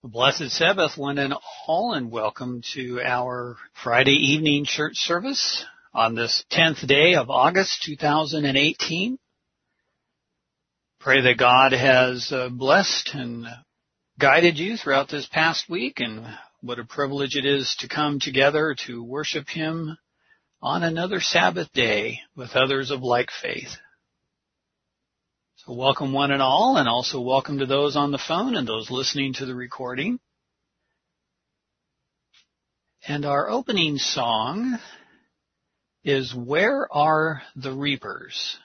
Blessed Sabbath, one and all, and welcome to our Friday evening church service on this 10th day of August 2018. Pray that God has blessed and guided you throughout this past week, and what a privilege it is to come together to worship Him on another Sabbath day with others of like faith. So welcome one and all, and also welcome to those on the phone and those listening to the recording. And our opening song is Where Are the Reapers?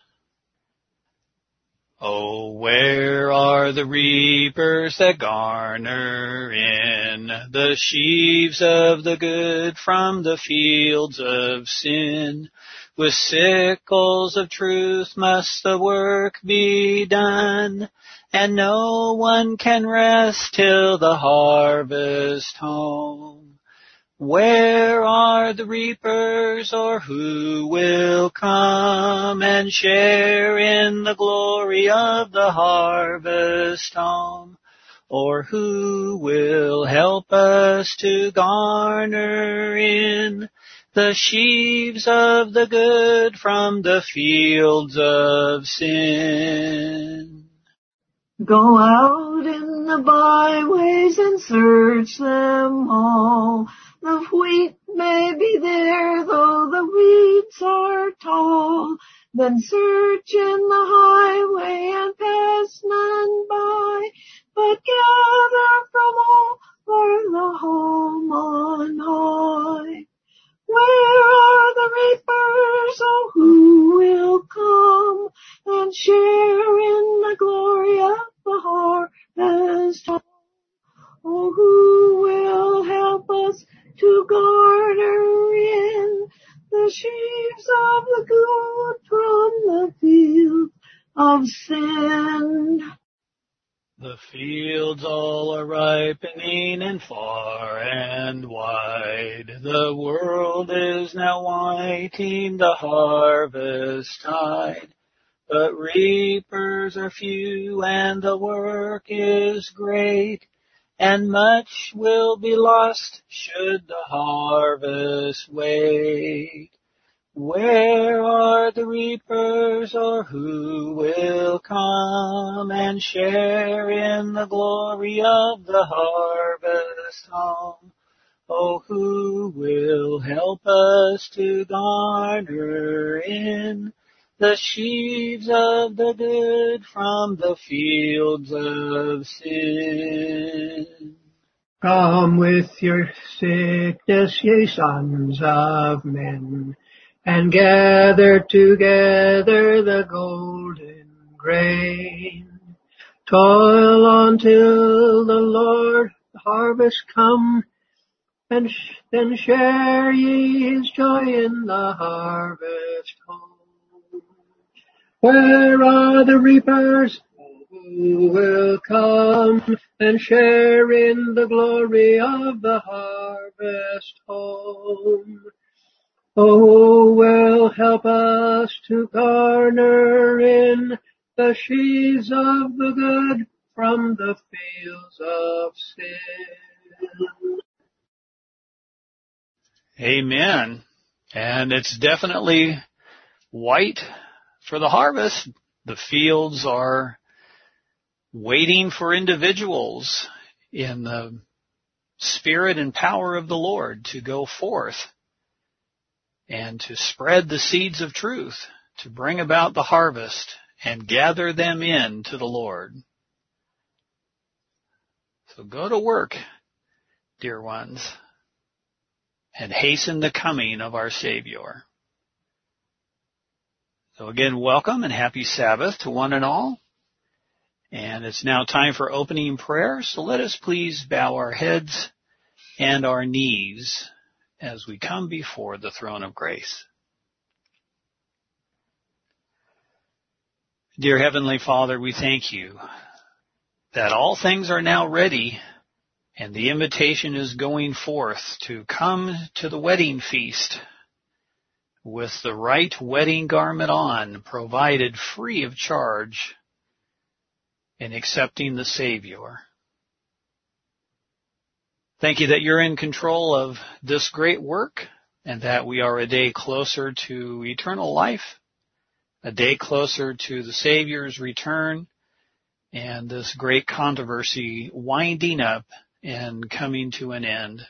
Oh, where are the reapers that garner in the sheaves of the good from the fields of sin? With sickles of truth must the work be done, and no one can rest till the harvest home. Where are the reapers, or who will come and share in the glory of the harvest home? Or who will help us to garner in the sheaves of the good from the fields of sin? Go out in the byways and search them all. The wheat may be there, though the weeds are tall. Then search in the highway and pass none by, but gather from all for the home on high. Where are the reapers, oh, who will come and share in the glory of the harvest home? Oh, who will help us to garner in the sheaves of the good from the field of sin? The fields all are ripening, and far and wide the world is now waiting the harvest tide. But reapers are few, and the work is great, and much will be lost should the harvest wait. Where are the reapers, or who will come and share in the glory of the harvest home? Oh, who will help us to garner in the sheaves of the good from the fields of sin? Come with your sickness, ye sons of men, and gather together the golden grain. Toil on till the Lord harvest come, and then share ye his joy in the harvest home. Where are the reapers? Who will come and share in the glory of the harvest home? Oh, will help us to garner in the sheaves of the good from the fields of sin. Amen. And it's definitely white for the harvest. The fields are waiting for individuals in the spirit and power of the Lord to go forth and to spread the seeds of truth, to bring about the harvest and gather them in to the Lord. So go to work, dear ones, and hasten the coming of our Savior. So again, welcome and happy Sabbath to one and all. And it's now time for opening prayer, so let us please bow our heads and our knees as we come before the throne of grace. Dear Heavenly Father, we thank you that all things are now ready and the invitation is going forth to come to the wedding feast with the right wedding garment on, provided free of charge, in accepting the Savior. Thank you that you're in control of this great work and that we are a day closer to eternal life, a day closer to the Savior's return, and this great controversy winding up and coming to an end.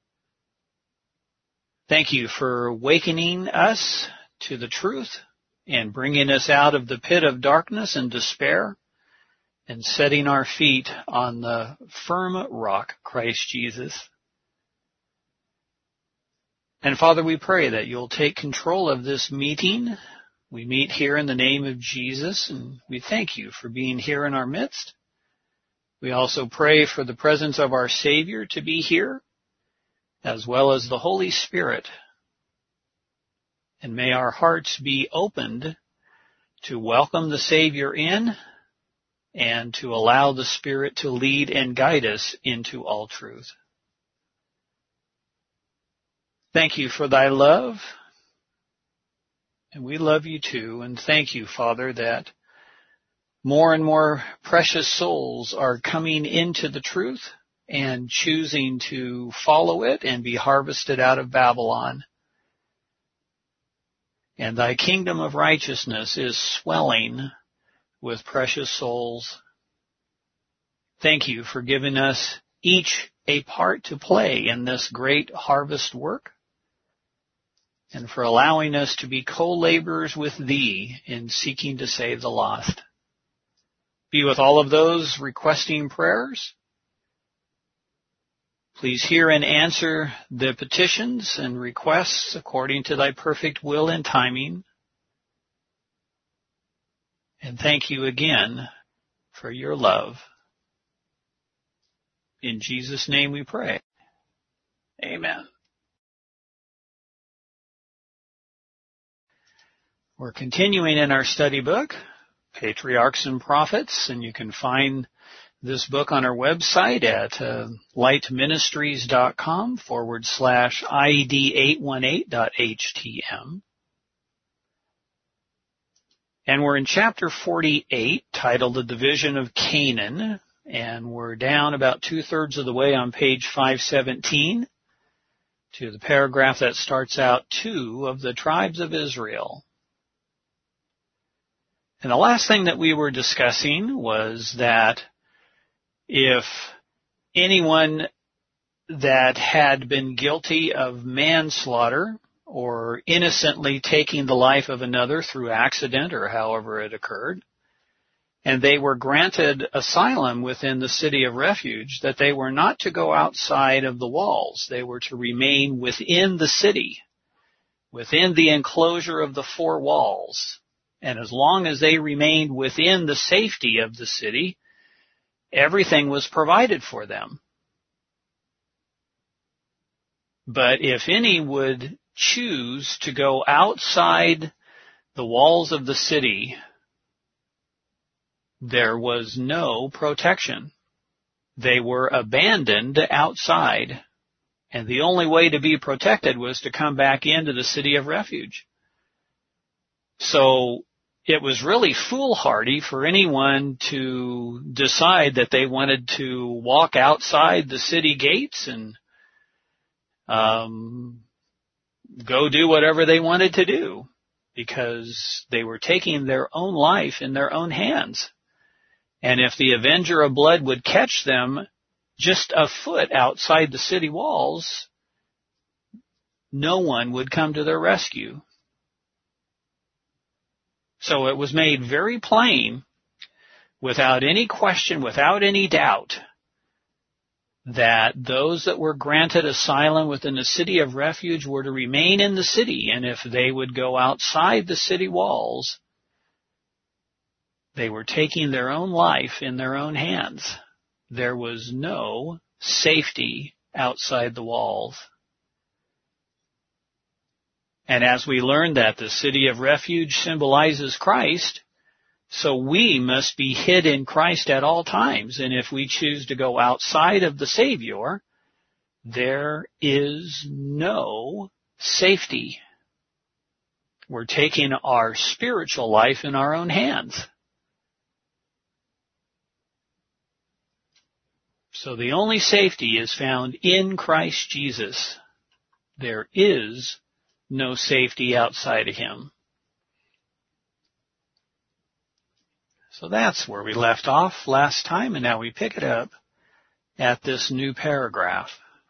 Thank you for awakening us to the truth and bringing us out of the pit of darkness and despair and setting our feet on the firm rock, Christ Jesus. And Father, we pray that you'll take control of this meeting. We meet here in the name of Jesus, and we thank you for being here in our midst. We also pray for the presence of our Savior to be here, as well as the Holy Spirit. And may our hearts be opened to welcome the Savior in and to allow the Spirit to lead and guide us into all truth. Thank you for thy love, and we love you too, and thank you, Father, that more and more precious souls are coming into the truth and choosing to follow it and be harvested out of Babylon. And thy kingdom of righteousness is swelling with precious souls. Thank you for giving us each a part to play in this great harvest work, and for allowing us to be co-laborers with thee in seeking to save the lost. Be with all of those requesting prayers. Please hear and answer the petitions and requests according to thy perfect will and timing. And thank you again for your love. In Jesus' name we pray. Amen. We're continuing in our study book, Patriarchs and Prophets, and you can find this book on our website at lightministries.com/id818.htm. And we're in chapter 48, titled The Division of Canaan, and we're down about 2/3 of the way on page 517 to the paragraph that starts out 2 of the tribes of Israel. And the last thing that we were discussing was that if anyone that had been guilty of manslaughter or innocently taking the life of another through accident or however it occurred, and they were granted asylum within the city of refuge, that they were not to go outside of the walls. They were to remain within the city, within the enclosure of the 4 walls. And as long as they remained within the safety of the city, everything was provided for them. But if any would choose to go outside the walls of the city, there was no protection. They were abandoned outside, and the only way to be protected was to come back into the city of refuge. So it was really foolhardy for anyone to decide that they wanted to walk outside the city gates and go do whatever they wanted to do, because they were taking their own life in their own hands. And if the avenger of blood would catch them just a foot outside the city walls, no one would come to their rescue. So it was made very plain, without any question, without any doubt, that those that were granted asylum within the city of refuge were to remain in the city, and if they would go outside the city walls, they were taking their own life in their own hands. There was no safety outside the walls. And as we learned that the city of refuge symbolizes Christ, so we must be hid in Christ at all times. And if we choose to go outside of the Savior, there is no safety. We're taking our spiritual life in our own hands. So the only safety is found in Christ Jesus. There is no safety outside of him. So that's where we left off last time, and now we pick it up at this new paragraph.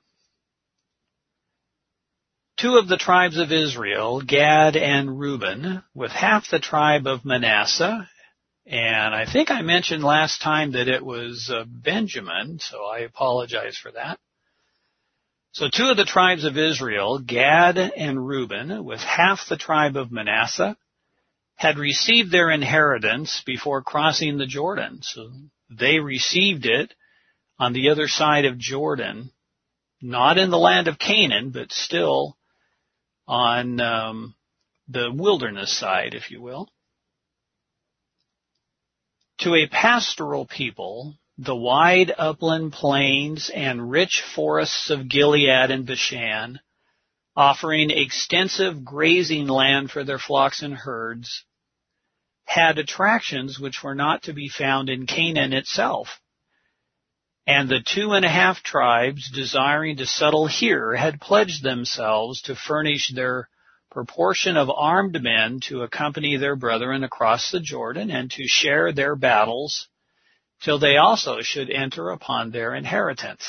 2 of the tribes of Israel, Gad and Reuben, with half the tribe of Manasseh, and I think I mentioned last time that it was Benjamin, so I apologize for that. So 2 of the tribes of Israel, Gad and Reuben, with half the tribe of Manasseh, had received their inheritance before crossing the Jordan. So they received it on the other side of Jordan, not in the land of Canaan, but still on the wilderness side, if you will. To a pastoral people, the wide upland plains and rich forests of Gilead and Bashan, offering extensive grazing land for their flocks and herds, had attractions which were not to be found in Canaan itself. And the 2.5 tribes desiring to settle here had pledged themselves to furnish their proportion of armed men to accompany their brethren across the Jordan and to share their battles till they also should enter upon their inheritance.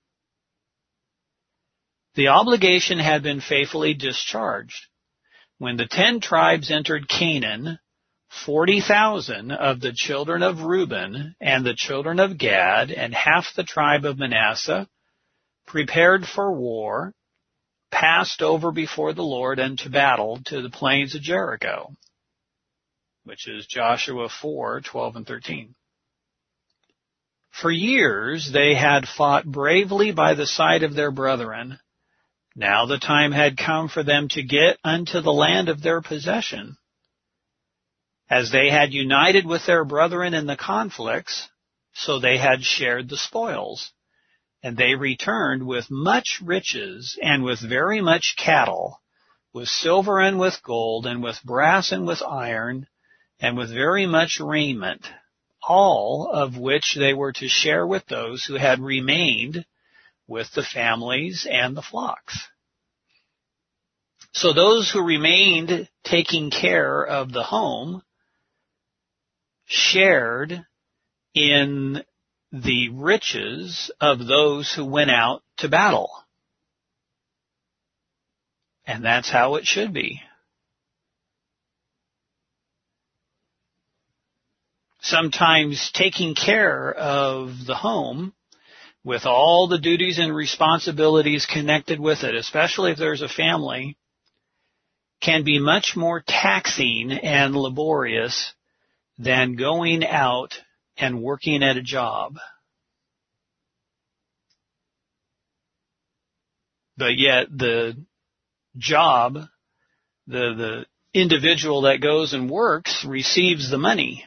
The obligation had been faithfully discharged. When the 10 tribes entered Canaan, 40,000 of the children of Reuben and the children of Gad and half the tribe of Manasseh, prepared for war, passed over before the Lord unto battle to the plains of Jericho, which is Joshua 4:12 and 13. For years they had fought bravely by the side of their brethren. Now the time had come for them to get unto the land of their possession. As they had united with their brethren in the conflicts, so they had shared the spoils. And they returned with much riches and with very much cattle, with silver and with gold and with brass and with iron, and with very much raiment, all of which they were to share with those who had remained with the families and the flocks. So those who remained taking care of the home shared in the riches of those who went out to battle. And that's how it should be. Sometimes taking care of the home with all the duties and responsibilities connected with it, especially if there's a family, can be much more taxing and laborious than going out and working at a job. But yet the job, the individual that goes and works receives the money.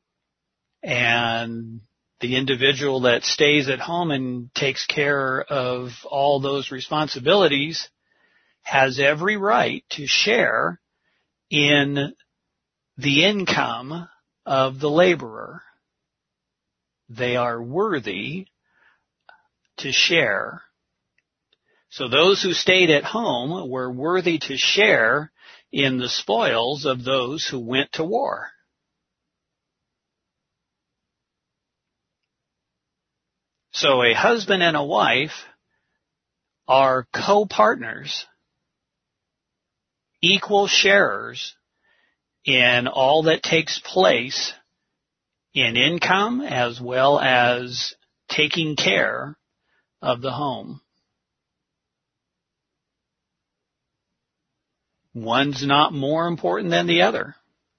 And the individual that stays at home and takes care of all those responsibilities has every right to share in the income of the laborer. They are worthy to share. So those who stayed at home were worthy to share in the spoils of those who went to war. So a husband and a wife are co-partners, equal sharers in all that takes place in income as well as taking care of the home. One's not more important than the other.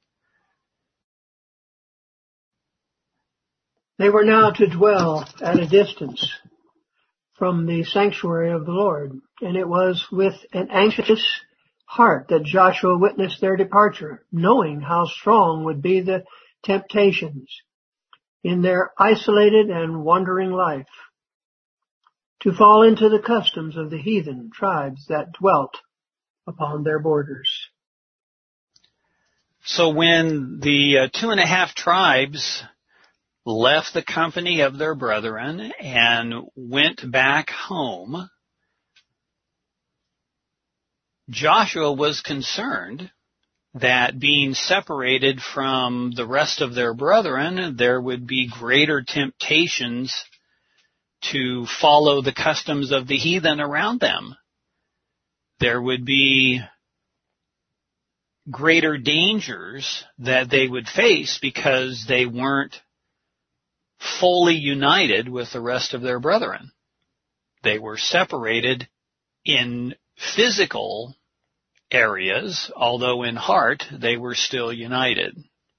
They were now to dwell at a distance from the sanctuary of the Lord, and it was with an anxious heart that Joshua witnessed their departure, knowing how strong would be the temptations in their isolated and wandering life to fall into the customs of the heathen tribes that dwelt upon their borders. So when the 2.5 tribes left the company of their brethren and went back home, Joshua was concerned that being separated from the rest of their brethren, there would be greater temptations to follow the customs of the heathen around them. There would be greater dangers that they would face because they weren't fully united with the rest of their brethren. They were separated in physical areas, although in heart they were still united.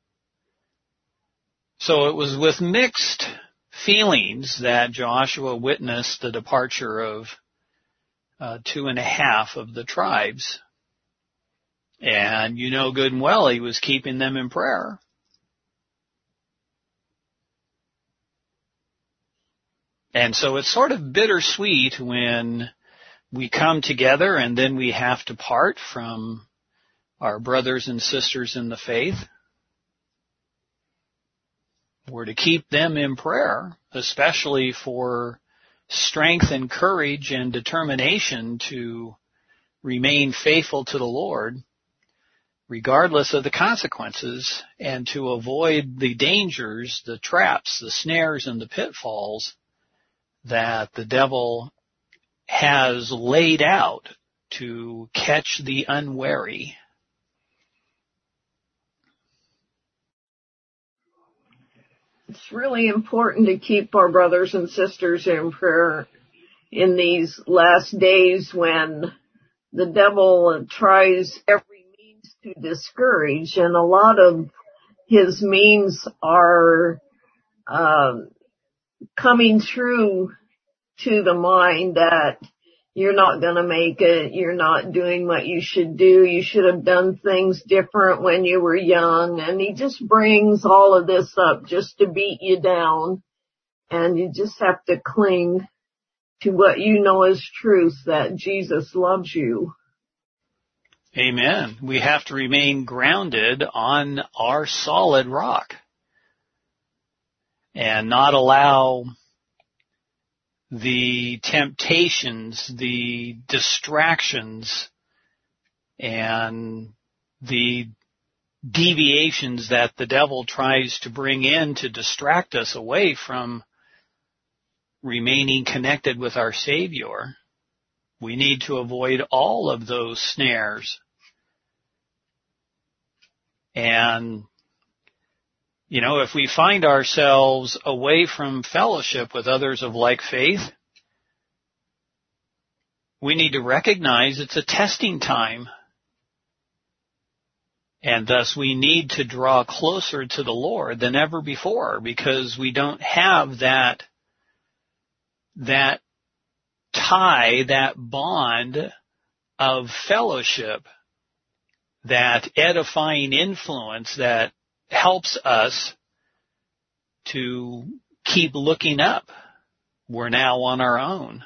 So it was with mixed feelings that Joshua witnessed the departure of 2.5 of the tribes. And you know good and well he was keeping them in prayer. And so it's sort of bittersweet when we come together and then we have to part from our brothers and sisters in the faith. We're to keep them in prayer, especially for strength and courage and determination to remain faithful to the Lord, regardless of the consequences, and to avoid the dangers, the traps, the snares, and the pitfalls that the devil has laid out to catch the unwary. It's really important to keep our brothers and sisters in prayer in these last days when the devil tries every means to discourage, and a lot of his means are coming through to the mind that you're not going to make it, you're not doing what you should do, you should have done things different when you were young, and he just brings all of this up just to beat you down, and you just have to cling to what you know is truth, that Jesus loves you. Amen. We have to remain grounded on our solid rock and not allow the temptations, the distractions, and the deviations that the devil tries to bring in to distract us away from remaining connected with our Savior. We need to avoid all of those snares. And you know, if we find ourselves away from fellowship with others of like faith, we need to recognize it's a testing time. And thus we need to draw closer to the Lord than ever before, because we don't have that tie, that bond of fellowship, that edifying influence that helps us to keep looking up. We're now on our own.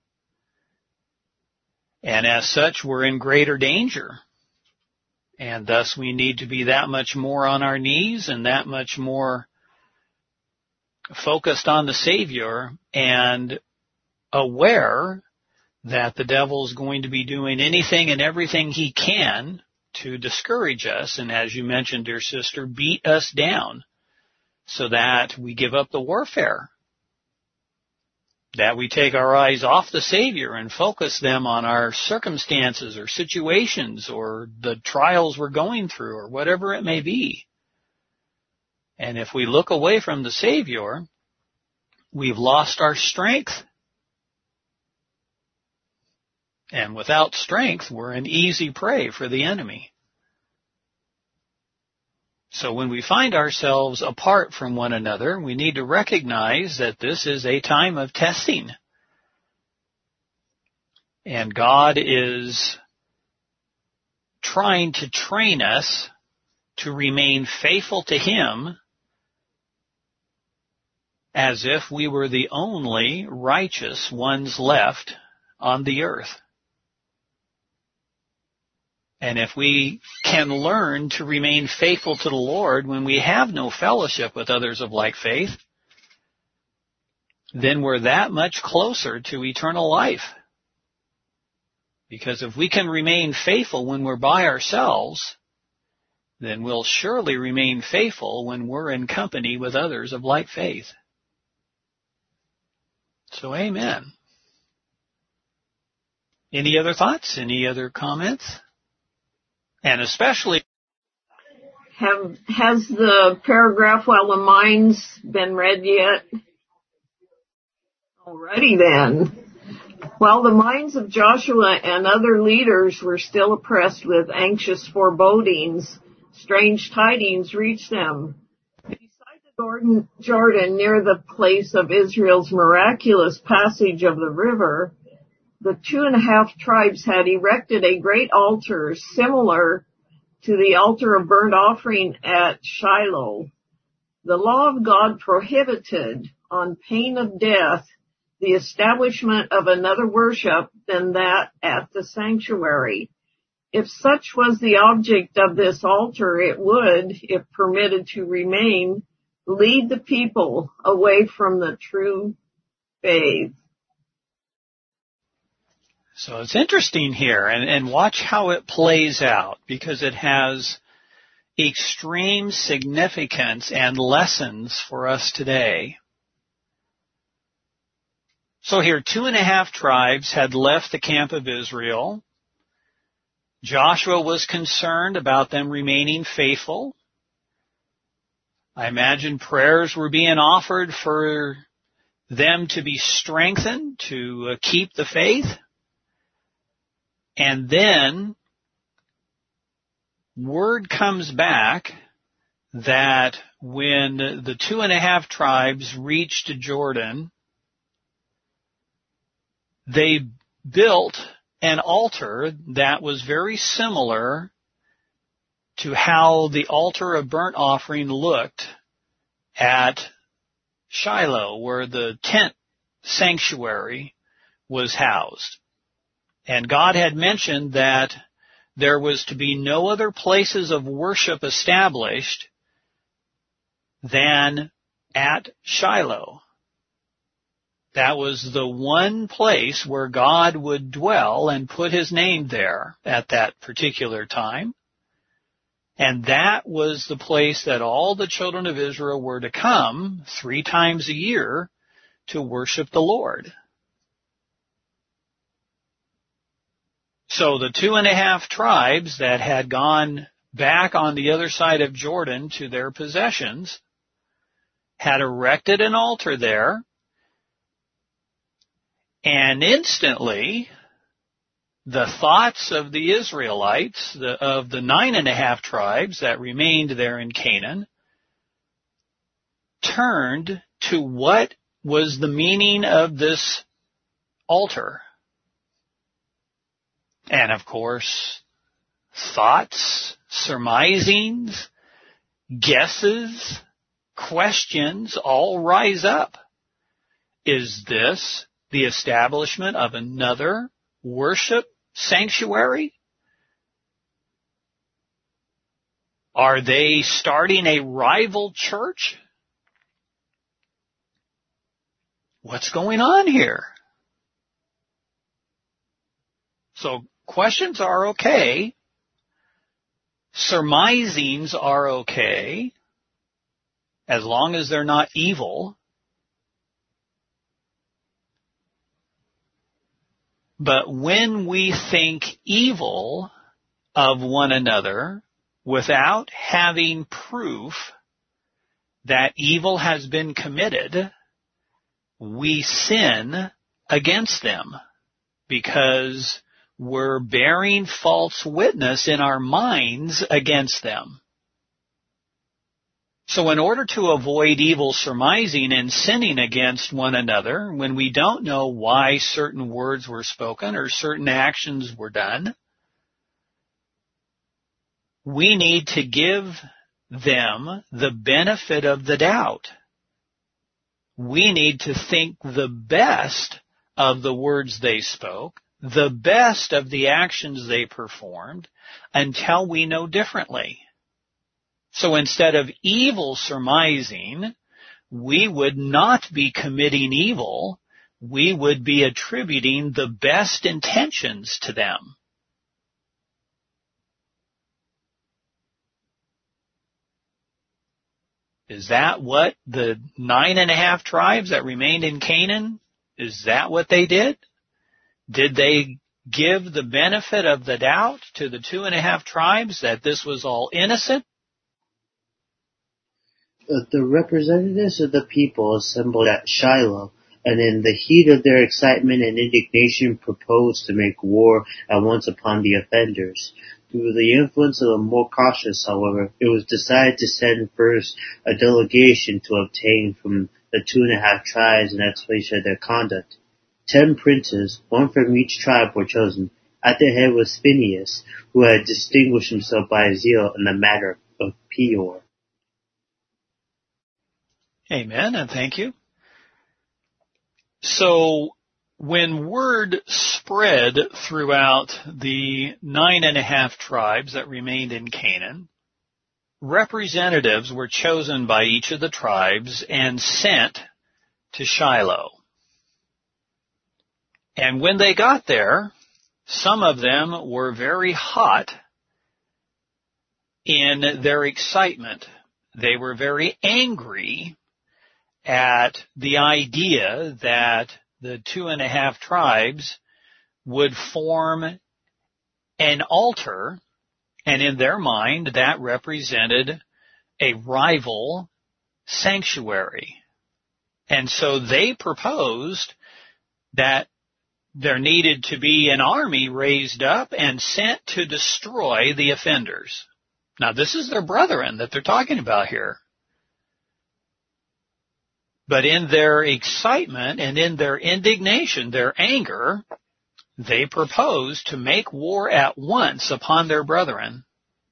And as such, we're in greater danger. And thus we need to be that much more on our knees and that much more focused on the Savior and aware that the devil's going to be doing anything and everything he can to discourage us, and as you mentioned, dear sister, beat us down so that we give up the warfare, that we take our eyes off the Savior and focus them on our circumstances or situations or the trials we're going through or whatever it may be. And if we look away from the Savior, we've lost our strength. And without strength, we're an easy prey for the enemy. So when we find ourselves apart from one another, we need to recognize that this is a time of testing. And God is trying to train us to remain faithful to Him as if we were the only righteous ones left on the earth. And if we can learn to remain faithful to the Lord when we have no fellowship with others of like faith, then we're that much closer to eternal life. Because if we can remain faithful when we're by ourselves, then we'll surely remain faithful when we're in company with others of like faith. So amen. Any other thoughts? Any other comments? And especially, has the paragraph, while the mines, been read yet? Alrighty then. While the minds of Joshua and other leaders were still oppressed with anxious forebodings, strange tidings reached them. Beside the Jordan, near the place of Israel's miraculous passage of the river, the 2.5 tribes had erected a great altar similar to the altar of burnt offering at Shiloh. The law of God prohibited, on pain of death, the establishment of another worship than that at the sanctuary. If such was the object of this altar, it would, if permitted to remain, lead the people away from the true faith. So it's interesting here, and watch how it plays out, because it has extreme significance and lessons for us today. So here, 2.5 tribes had left the camp of Israel. Joshua was concerned about them remaining faithful. I imagine prayers were being offered for them to be strengthened, to keep the faith. And then word comes back that when the 2.5 tribes reached Jordan, they built an altar that was very similar to how the altar of burnt offering looked at Shiloh, where the tent sanctuary was housed. And God had mentioned that there was to be no other places of worship established than at Shiloh. That was the one place where God would dwell and put his name there at that particular time. And that was the place that all the children of Israel were to come 3 times a year to worship the Lord. So the 2.5 tribes that had gone back on the other side of Jordan to their possessions had erected an altar there, and instantly the thoughts of the Israelites, of the 9.5 tribes that remained there in Canaan, turned to what was the meaning of this altar. And of course, thoughts, surmisings, guesses, questions all rise up. Is this the establishment of another worship sanctuary? Are they starting a rival church? What's going on here? So questions are okay. Surmisings are okay, as long as they're not evil. But when we think evil of one another without having proof that evil has been committed, we sin against them because we're bearing false witness in our minds against them. So in order to avoid evil surmising and sinning against one another, when we don't know why certain words were spoken or certain actions were done, we need to give them the benefit of the doubt. We need to think the best of the words they spoke, the best of the actions they performed, until we know differently. So instead of evil surmising, we would not be committing evil. We would be attributing the best intentions to them. Is that what the 9.5 tribes that remained in Canaan, is that what they did? Did they give the benefit of the doubt to the 2.5 tribes that this was all innocent? The representatives of the people assembled at Shiloh, and in the heat of their excitement and indignation proposed to make war at once upon the offenders. Through the influence of the more cautious, however, it was decided to send first a delegation to obtain from the 2.5 tribes an explanation of their conduct. 10 princes, one from each tribe, were chosen. At their head was Phinehas, who had distinguished himself by his zeal in the matter of Peor. Amen, and thank you. So, when word spread throughout the 9.5 tribes that remained in Canaan, representatives were chosen by each of the tribes and sent to Shiloh. And when they got there, some of them were very hot in their excitement. They were very angry at the idea that the 2.5 tribes would form an altar, and in their mind that represented a rival sanctuary. And so they proposed that there needed to be an army raised up and sent to destroy the offenders. Now this is their brethren that they're talking about here. But in their excitement and in their indignation, their anger, they proposed to make war at once upon their brethren.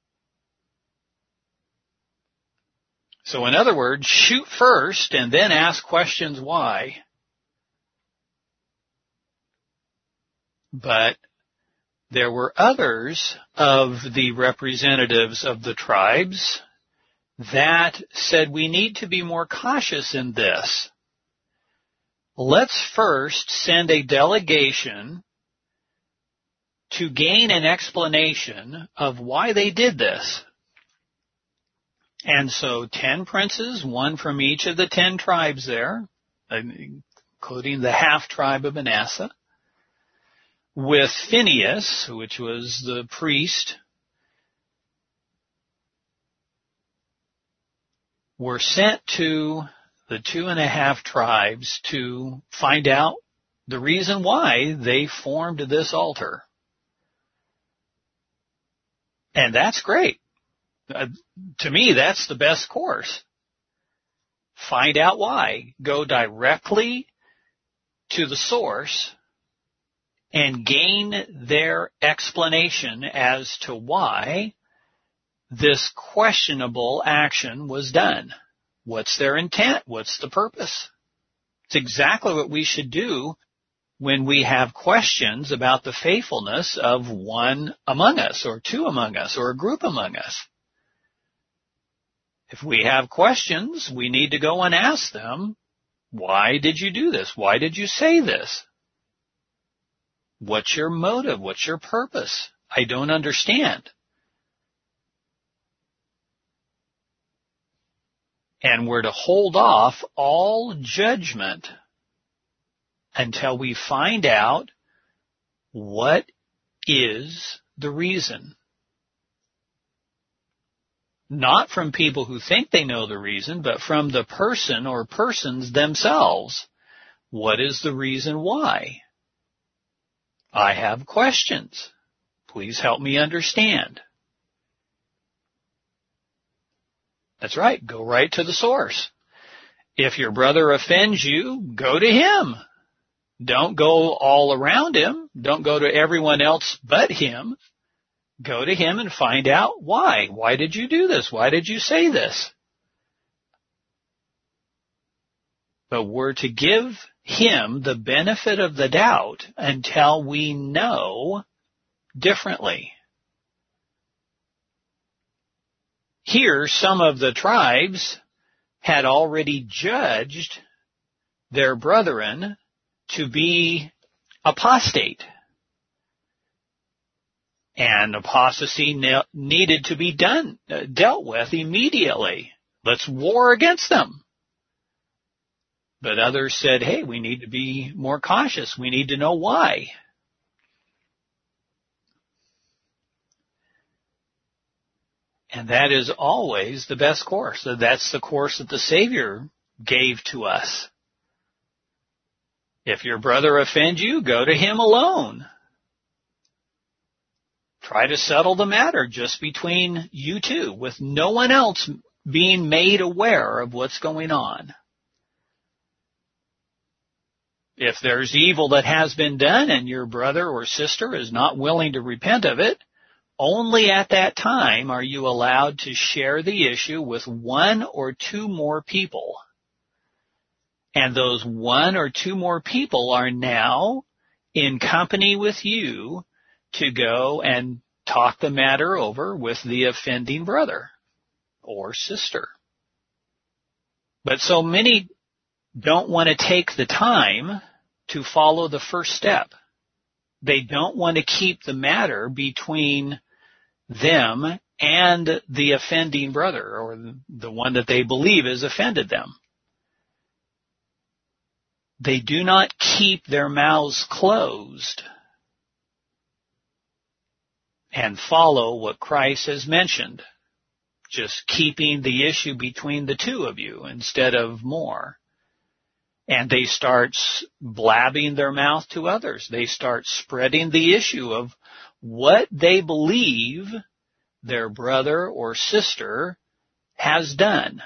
So in other words, shoot first and then ask questions why. But there were others of the representatives of the tribes that said we need to be more cautious in this. Let's first send a delegation to gain an explanation of why they did this. And so 10 princes, one from each of the 10 tribes there, including the half tribe of Manasseh, with Phinehas, which was the priest, were sent to the 2.5 tribes to find out the reason why they formed this altar. And that's great. To me, that's the best course. Find out why. Go directly to the source and gain their explanation as to why this questionable action was done. What's their intent? What's the purpose? It's exactly what we should do when we have questions about the faithfulness of one among us, or two among us, or a group among us. If we have questions, we need to go and ask them, why did you do this? Why did you say this? What's your motive? What's your purpose? I don't understand. And we're to hold off all judgment until we find out what is the reason. Not from people who think they know the reason, but from the person or persons themselves. What is the reason why? I have questions. Please help me understand. That's right. Go right to the source. If your brother offends you, go to him. Don't go all around him. Don't go to everyone else but him. Go to him and find out why. Why did you do this? Why did you say this? But we're to give him the benefit of the doubt until we know differently. Here, some of the tribes had already judged their brethren to be apostate. And apostasy needed to be dealt with immediately. Let's war against them. But others said, hey, we need to be more cautious. We need to know why. And that is always the best course. That's the course that the Savior gave to us. If your brother offends you, go to him alone. Try to settle the matter just between you two, with no one else being made aware of what's going on. If there's evil that has been done and your brother or sister is not willing to repent of it, only at that time are you allowed to share the issue with one or two more people. And those one or two more people are now in company with you to go and talk the matter over with the offending brother or sister. But so many don't want to take the time to follow the first step. They don't want to keep the matter between them and the offending brother or the one that they believe has offended them. They do not keep their mouths closed and follow what Christ has mentioned, just keeping the issue between the two of you instead of more. And they start blabbing their mouth to others. They start spreading the issue of what they believe their brother or sister has done.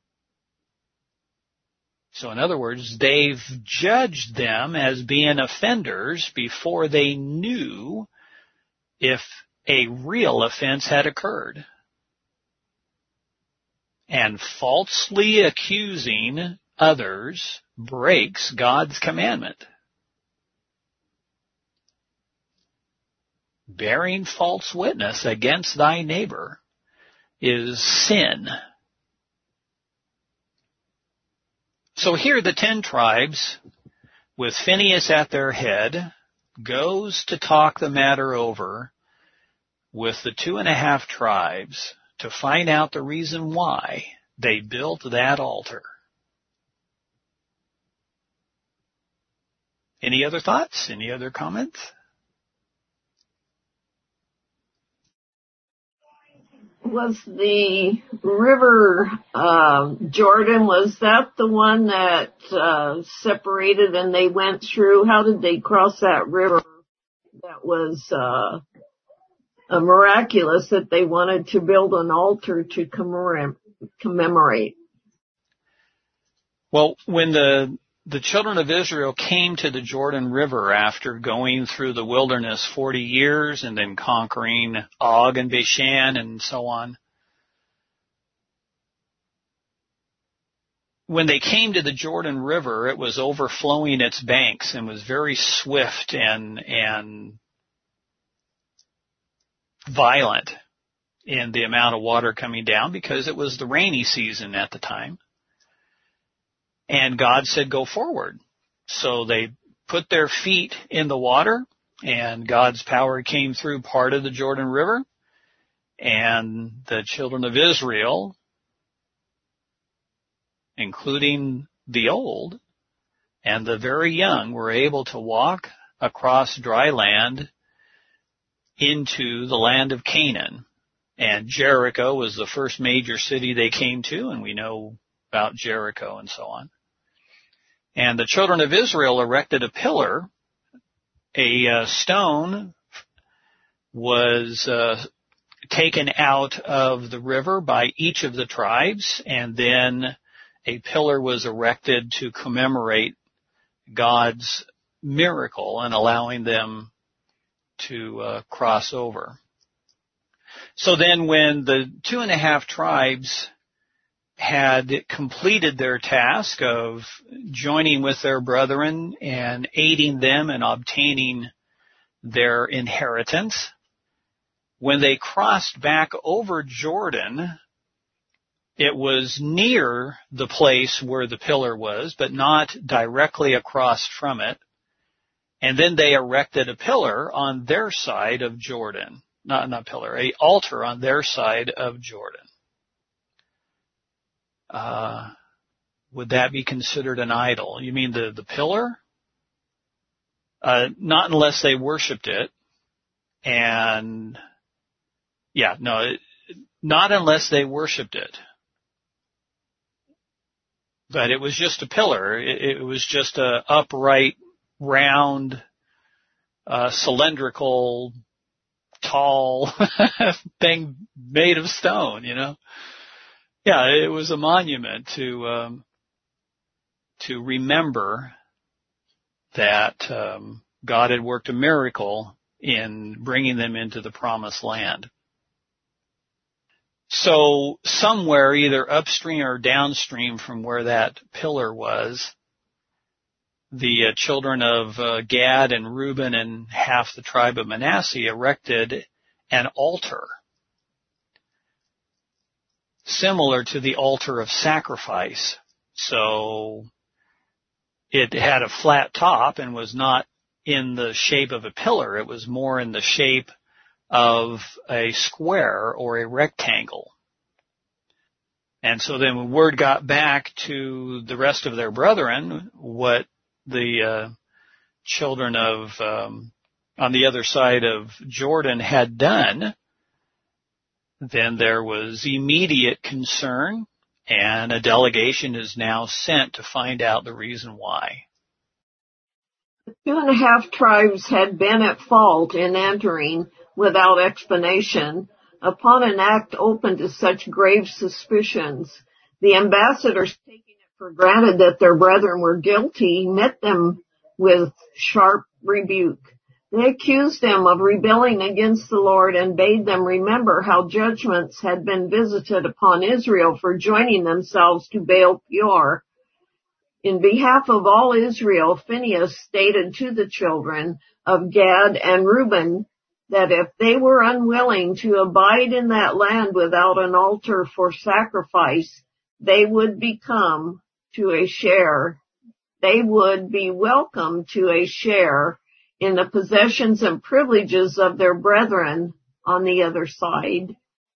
So in other words, they've judged them as being offenders before they knew if a real offense had occurred. And falsely accusing others breaks God's commandment. Bearing false witness against thy neighbor is sin. So here the 10 tribes, with Phinehas at their head, goes to talk the matter over with the 2.5 tribes to find out the reason why they built that altar. Any other thoughts? Any other comments? Was the river Jordan, was that the one that separated and they went through? How did they cross that river? That was miraculous that they wanted to build an altar to commemorate. Well, when the children of Israel came to the Jordan River after going through the wilderness 40 years and then conquering Og and Bashan and so on, when they came to the Jordan River, it was overflowing its banks and was very swift and violent in the amount of water coming down because it was the rainy season at the time. And God said, go forward. So they put their feet in the water, and God's power came through part of the Jordan River, and the children of Israel, including the old and the very young, were able to walk across dry land into the land of Canaan. And Jericho was the first major city they came to, and we know about Jericho and so on. And the children of Israel erected a pillar. A stone was taken out of the river by each of the tribes, and then a pillar was erected to commemorate God's miracle and allowing them to cross over. So then when the 2.5 tribes had completed their task of joining with their brethren and aiding them in obtaining their inheritance, when they crossed back over Jordan, It was near the place where the pillar was, but not directly across from it. And then they erected a pillar on their side of Jordan. Not pillar, an altar on their side of Jordan. Would that be considered an idol? You mean the pillar? Not unless they worshipped it. And yeah, no, not unless they worshipped it. But it was just a pillar. It was just a upright, round, cylindrical, tall thing made of stone, you know. Yeah, it was a monument to remember that God had worked a miracle in bringing them into the promised land. So somewhere, either upstream or downstream from where that pillar was, the children of Gad and Reuben and half the tribe of Manasseh erected an altar similar to the altar of sacrifice. So it had a flat top and was not in the shape of a pillar. It was more in the shape of a square or a rectangle. And so then when word got back to the rest of their brethren, what the children of on the other side of Jordan had done, then there was immediate concern, and a delegation is now sent to find out the reason why. The 2.5 tribes had been at fault in entering without explanation upon an act open to such grave suspicions. The ambassadors, taking it for granted that their brethren were guilty, met them with sharp rebuke. They accused them of rebelling against the Lord and bade them remember how judgments had been visited upon Israel for joining themselves to Baal Peor. In behalf of all Israel, Phinehas stated to the children of Gad and Reuben that if they were unwilling to abide in that land without an altar for sacrifice, they would be welcome to a share in the possessions and privileges of their brethren on the other side.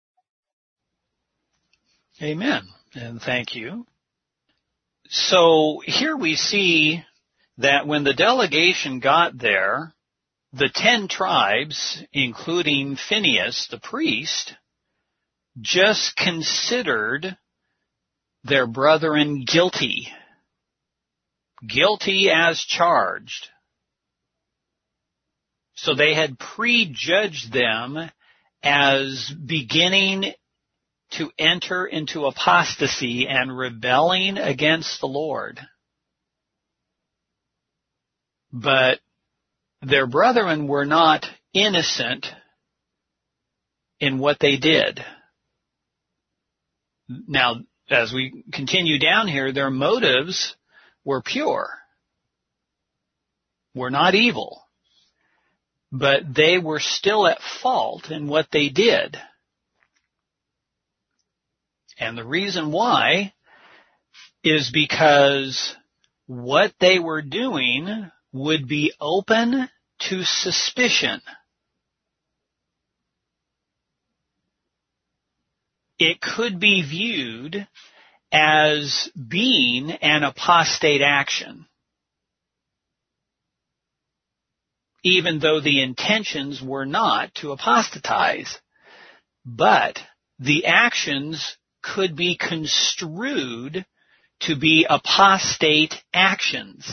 Amen. And thank you. So here we see that when the delegation got there, the 10 tribes, including Phinehas, the priest, just considered their brethren guilty as charged. So they had prejudged them as beginning to enter into apostasy and rebelling against the Lord. But their brethren were not innocent in what they did. Now, as we continue down here, their motives were pure, were not evil, but they were still at fault in what they did. And the reason why is because what they were doing would be open to suspicion. It could be viewed as being an apostate action, even though the intentions were not to apostatize. But the actions could be construed to be apostate actions.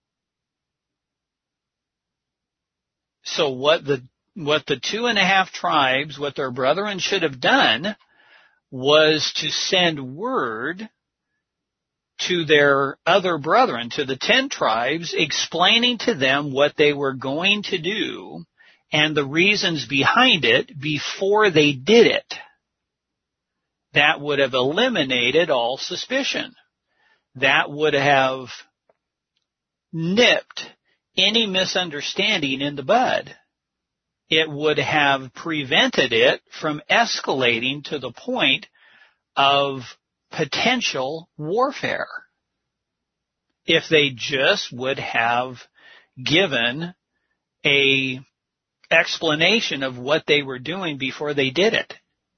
So what the 2.5 tribes, what their brethren should have done was to send word to their other brethren, to the 10 tribes, explaining to them what they were going to do and the reasons behind it before they did it. That would have eliminated all suspicion. That would have nipped any misunderstanding in the bud. It would have prevented it from escalating to the point of potential warfare if they just would have given a explanation of what they were doing before they did it.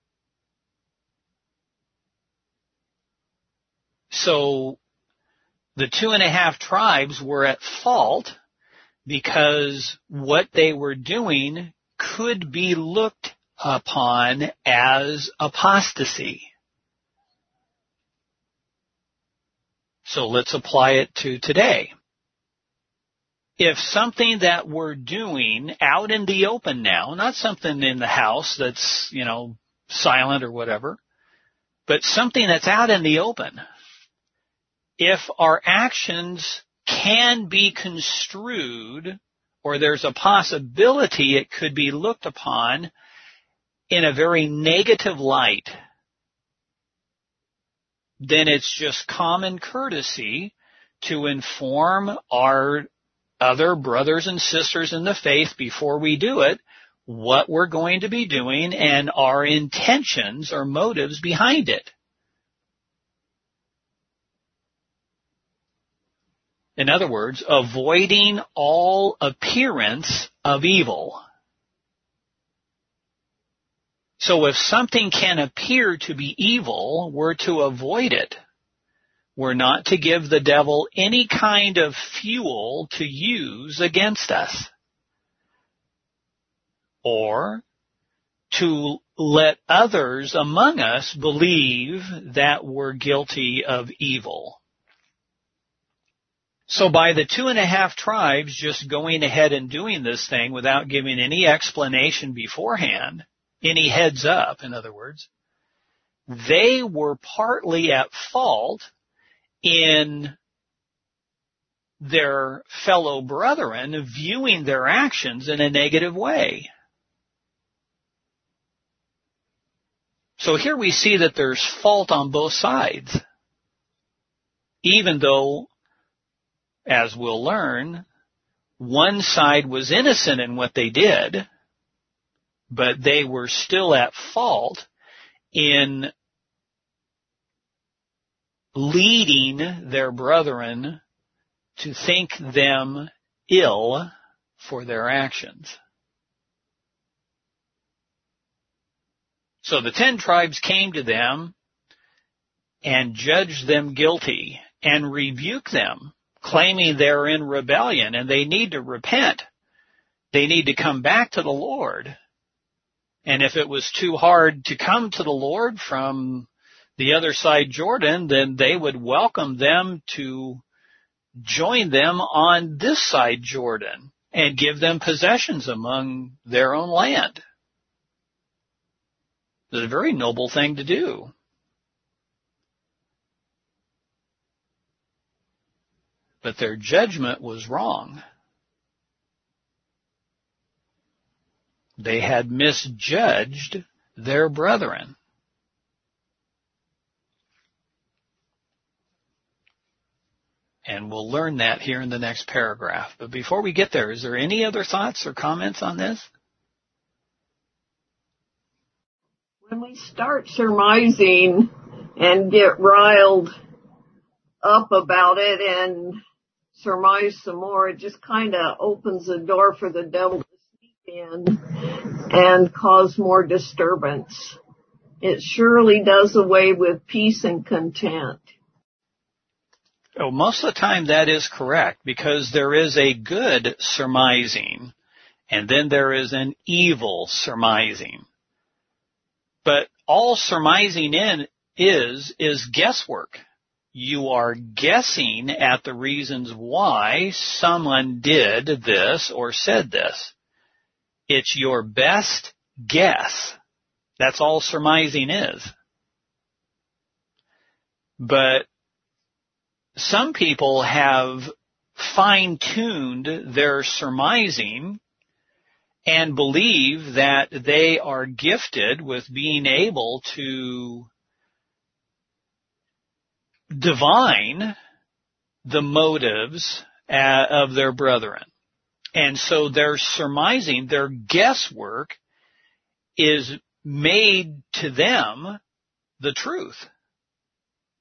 So the 2.5 tribes were at fault because what they were doing could be looked upon as apostasy. So let's apply it to today. If something that we're doing out in the open now, not something in the house that's, silent or whatever, but something that's out in the open, if our actions can be construed, or there's a possibility it could be looked upon in a very negative light, then it's just common courtesy to inform our other brothers and sisters in the faith before we do it what we're going to be doing and our intentions or motives behind it. In other words, avoiding all appearance of evil. So if something can appear to be evil, we're to avoid it. We're not to give the devil any kind of fuel to use against us, or to let others among us believe that we're guilty of evil. So by the 2.5 tribes just going ahead and doing this thing without giving any explanation beforehand, any heads up, in other words, they were partly at fault in their fellow brethren viewing their actions in a negative way. So here we see that there's fault on both sides, even though, as we'll learn, one side was innocent in what they did, but they were still at fault in leading their brethren to think them ill for their actions. So the 10 tribes came to them and judged them guilty and rebuked them, claiming they're in rebellion and they need to repent. They need to come back to the Lord. And if it was too hard to come to the Lord from the other side Jordan, then they would welcome them to join them on this side Jordan and give them possessions among their own land. It's a very noble thing to do. But their judgment was wrong. They had misjudged their brethren. And we'll learn that here in the next paragraph. But before we get there, is there any other thoughts or comments on this? When we start surmising and get riled up about it and surmise some more, it just kind of opens the door for the devil to sneak in and cause more disturbance. It surely does away with peace and content. Oh, most of the time that is correct, because there is a good surmising and then there is an evil surmising. But all surmising is guesswork. You are guessing at the reasons why someone did this or said this. It's your best guess. That's all surmising is. But some people have fine-tuned their surmising and believe that they are gifted with being able to divine the motives of their brethren. And so their surmising, their guesswork is made to them the truth.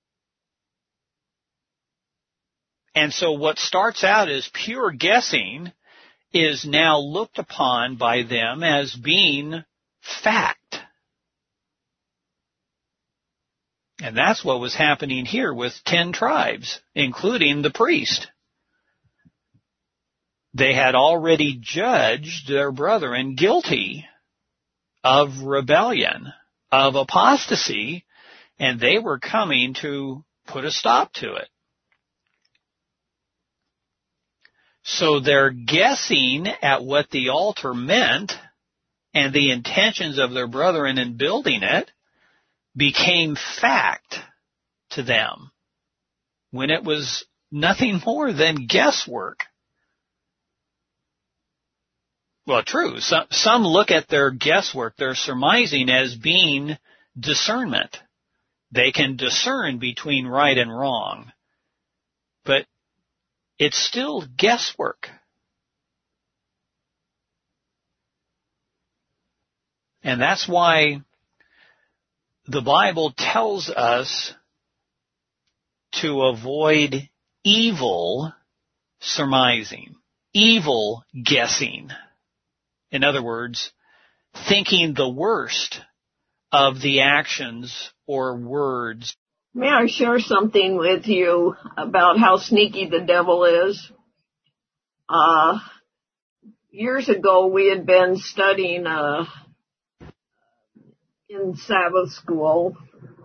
And so what starts out as pure guessing is now looked upon by them as being fact. And that's what was happening here with 10 tribes, including the priest. They had already judged their brethren guilty of rebellion, of apostasy, and they were coming to put a stop to it. So their guessing at what the altar meant and the intentions of their brethren in building it became fact to them when it was nothing more than guesswork. Well, true. Some look at their guesswork, their surmising, as being discernment. They can discern between right and wrong. But it's still guesswork. And that's why the Bible tells us to avoid evil surmising, evil guessing. In other words, thinking the worst of the actions or words. May I share something with you about how sneaky the devil is? Years ago, we had been studying in Sabbath school,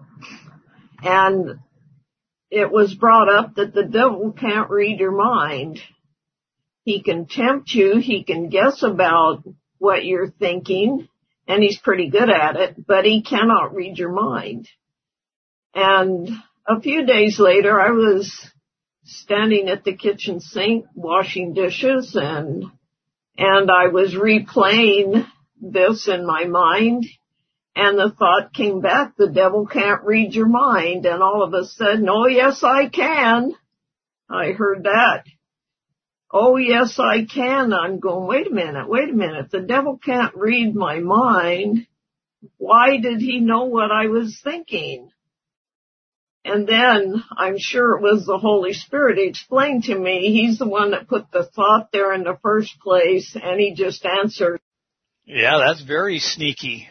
and it was brought up that the devil can't read your mind. He can tempt you, he can guess about what you're thinking, and he's pretty good at it, but he cannot read your mind. And a few days later, I was standing at the kitchen sink washing dishes, and I was replaying this in my mind, and the thought came back, the devil can't read your mind. And all of a sudden, oh yes, I can. I heard that. Oh yes, I can. I'm going, wait a minute. The devil can't read my mind. Why did he know what I was thinking? And then I'm sure it was the Holy Spirit. He explained to me, he's the one that put the thought there in the first place, and he just answered. Yeah, that's very sneaky.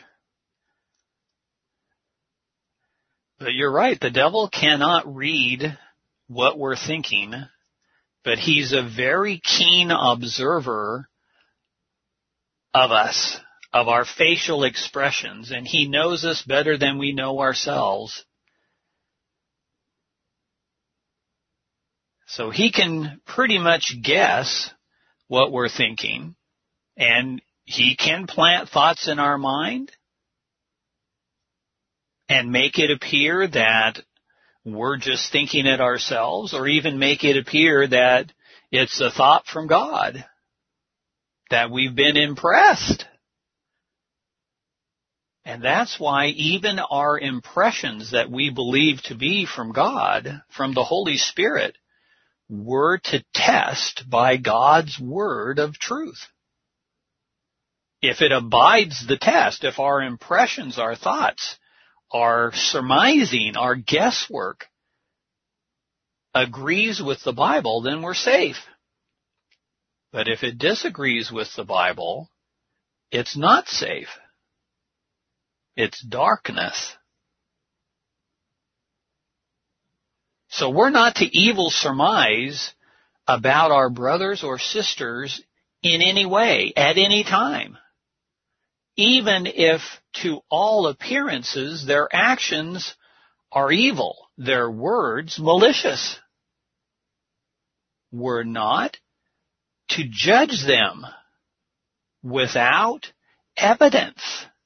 But you're right, the devil cannot read what we're thinking, but he's a very keen observer of us, of our facial expressions, and he knows us better than we know ourselves. So he can pretty much guess what we're thinking, and he can plant thoughts in our mind and make it appear that we're just thinking it ourselves, or even make it appear that it's a thought from God, that we've been impressed. And that's why even our impressions that we believe to be from God, from the Holy Spirit, we're to test by God's word of truth. If it abides the test, if our impressions, our thoughts, our surmising, our guesswork agrees with the Bible, then we're safe. But if it disagrees with the Bible, it's not safe. It's darkness. So we're not to evil surmise about our brothers or sisters in any way, at any time. Even if to all appearances their actions are evil, their words malicious. We're not to judge them without evidence.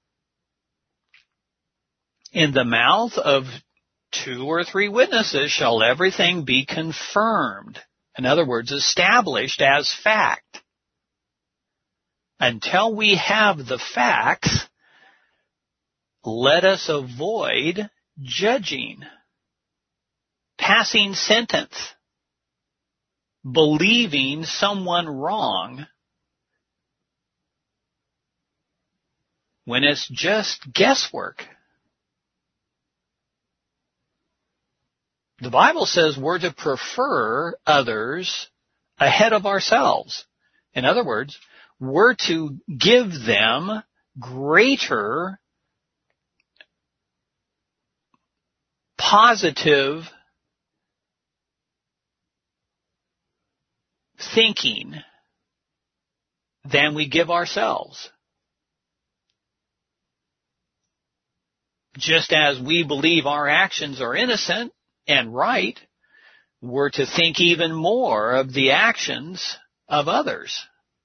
In the mouth of 2 or 3 witnesses shall everything be confirmed. In other words, established as fact. Until we have the facts, let us avoid judging, passing sentence, believing someone wrong when it's just guesswork. The Bible says we're to prefer others ahead of ourselves. In other words, we're to give them greater positive thinking than we give ourselves. Just as we believe our actions are innocent and right, we're to think even more of the actions of others.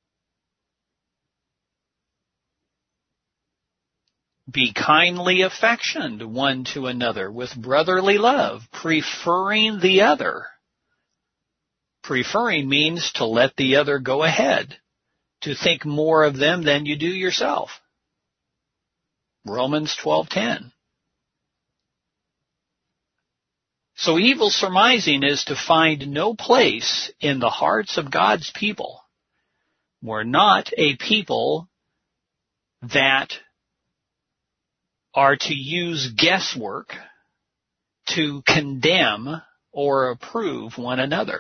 Be kindly affectioned one to another with brotherly love, preferring the other. Preferring means to let the other go ahead, to think more of them than you do yourself. Romans 12:10. So evil surmising is to find no place in the hearts of God's people. We're not a people that are to use guesswork to condemn or approve one another.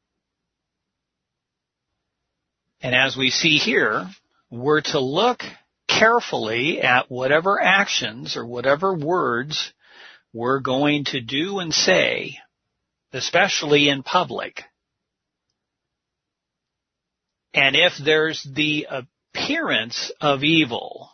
And as we see here, we're to look carefully at whatever actions or whatever words we're going to do and say, especially in public. And if there's the appearance of evil,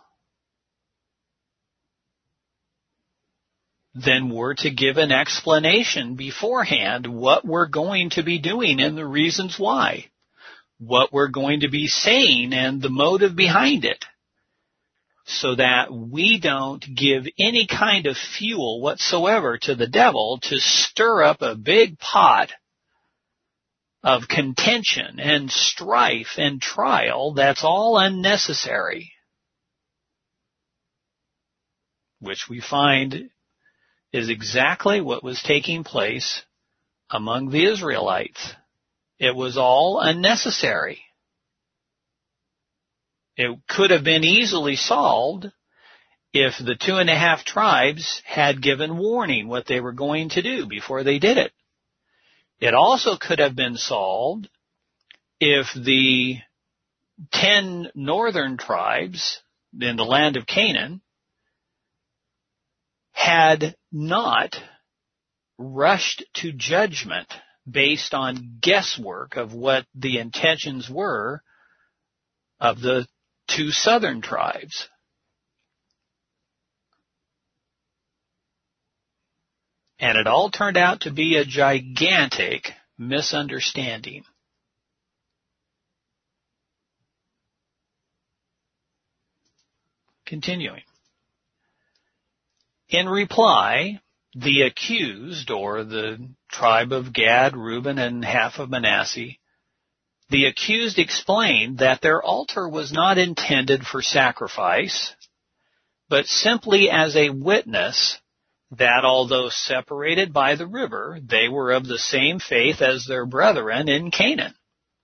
then we're to give an explanation beforehand what we're going to be doing and the reasons why, what we're going to be saying and the motive behind it, so that we don't give any kind of fuel whatsoever to the devil to stir up a big pot of contention and strife and trial that's all unnecessary, which we find is exactly what was taking place among the Israelites. It was all unnecessary. It could have been easily solved if the 2.5 tribes had given warning what they were going to do before they did it. It also could have been solved if the 10 northern tribes in the land of Canaan had not rushed to judgment based on guesswork of what the intentions were of the 2 southern tribes. And it all turned out to be a gigantic misunderstanding. Continuing. In reply, the accused, or the tribe of Gad, Reuben, and half of Manasseh, the accused explained that their altar was not intended for sacrifice, but simply as a witness that although separated by the river, they were of the same faith as their brethren in Canaan.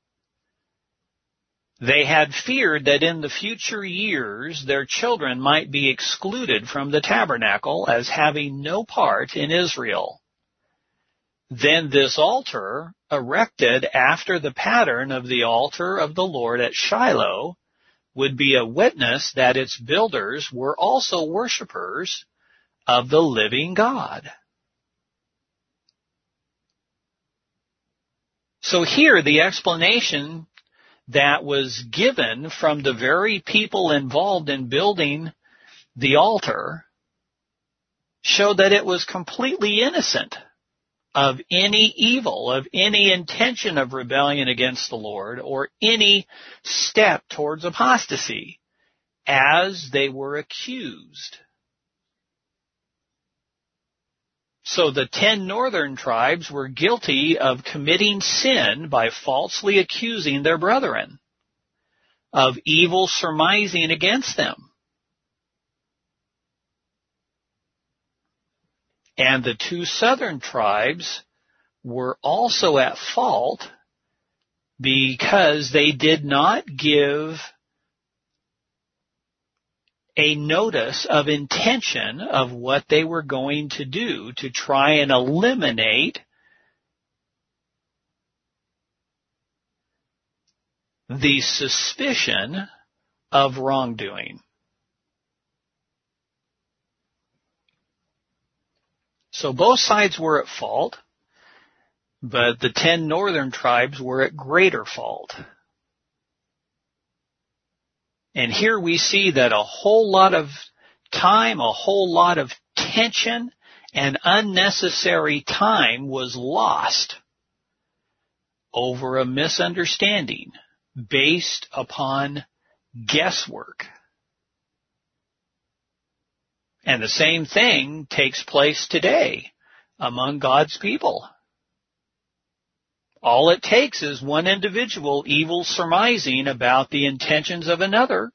They had feared that in the future years their children might be excluded from the tabernacle as having no part in Israel. Then this altar, erected after the pattern of the altar of the Lord at Shiloh, would be a witness that its builders were also worshipers of the living God. So here the explanation that was given from the very people involved in building the altar showed that it was completely innocent of any evil, of any intention of rebellion against the Lord, or any step towards apostasy, as they were accused. So the 10 northern tribes were guilty of committing sin by falsely accusing their brethren, of evil surmising against them. And the 2 southern tribes were also at fault because they did not give a notice of intention of what they were going to do to try and eliminate the suspicion of wrongdoing. So both sides were at fault, but the 10 northern tribes were at greater fault. And here we see that a whole lot of time, a whole lot of tension, and unnecessary time was lost over a misunderstanding based upon guesswork. And the same thing takes place today among God's people. All it takes is one individual evil surmising about the intentions of another.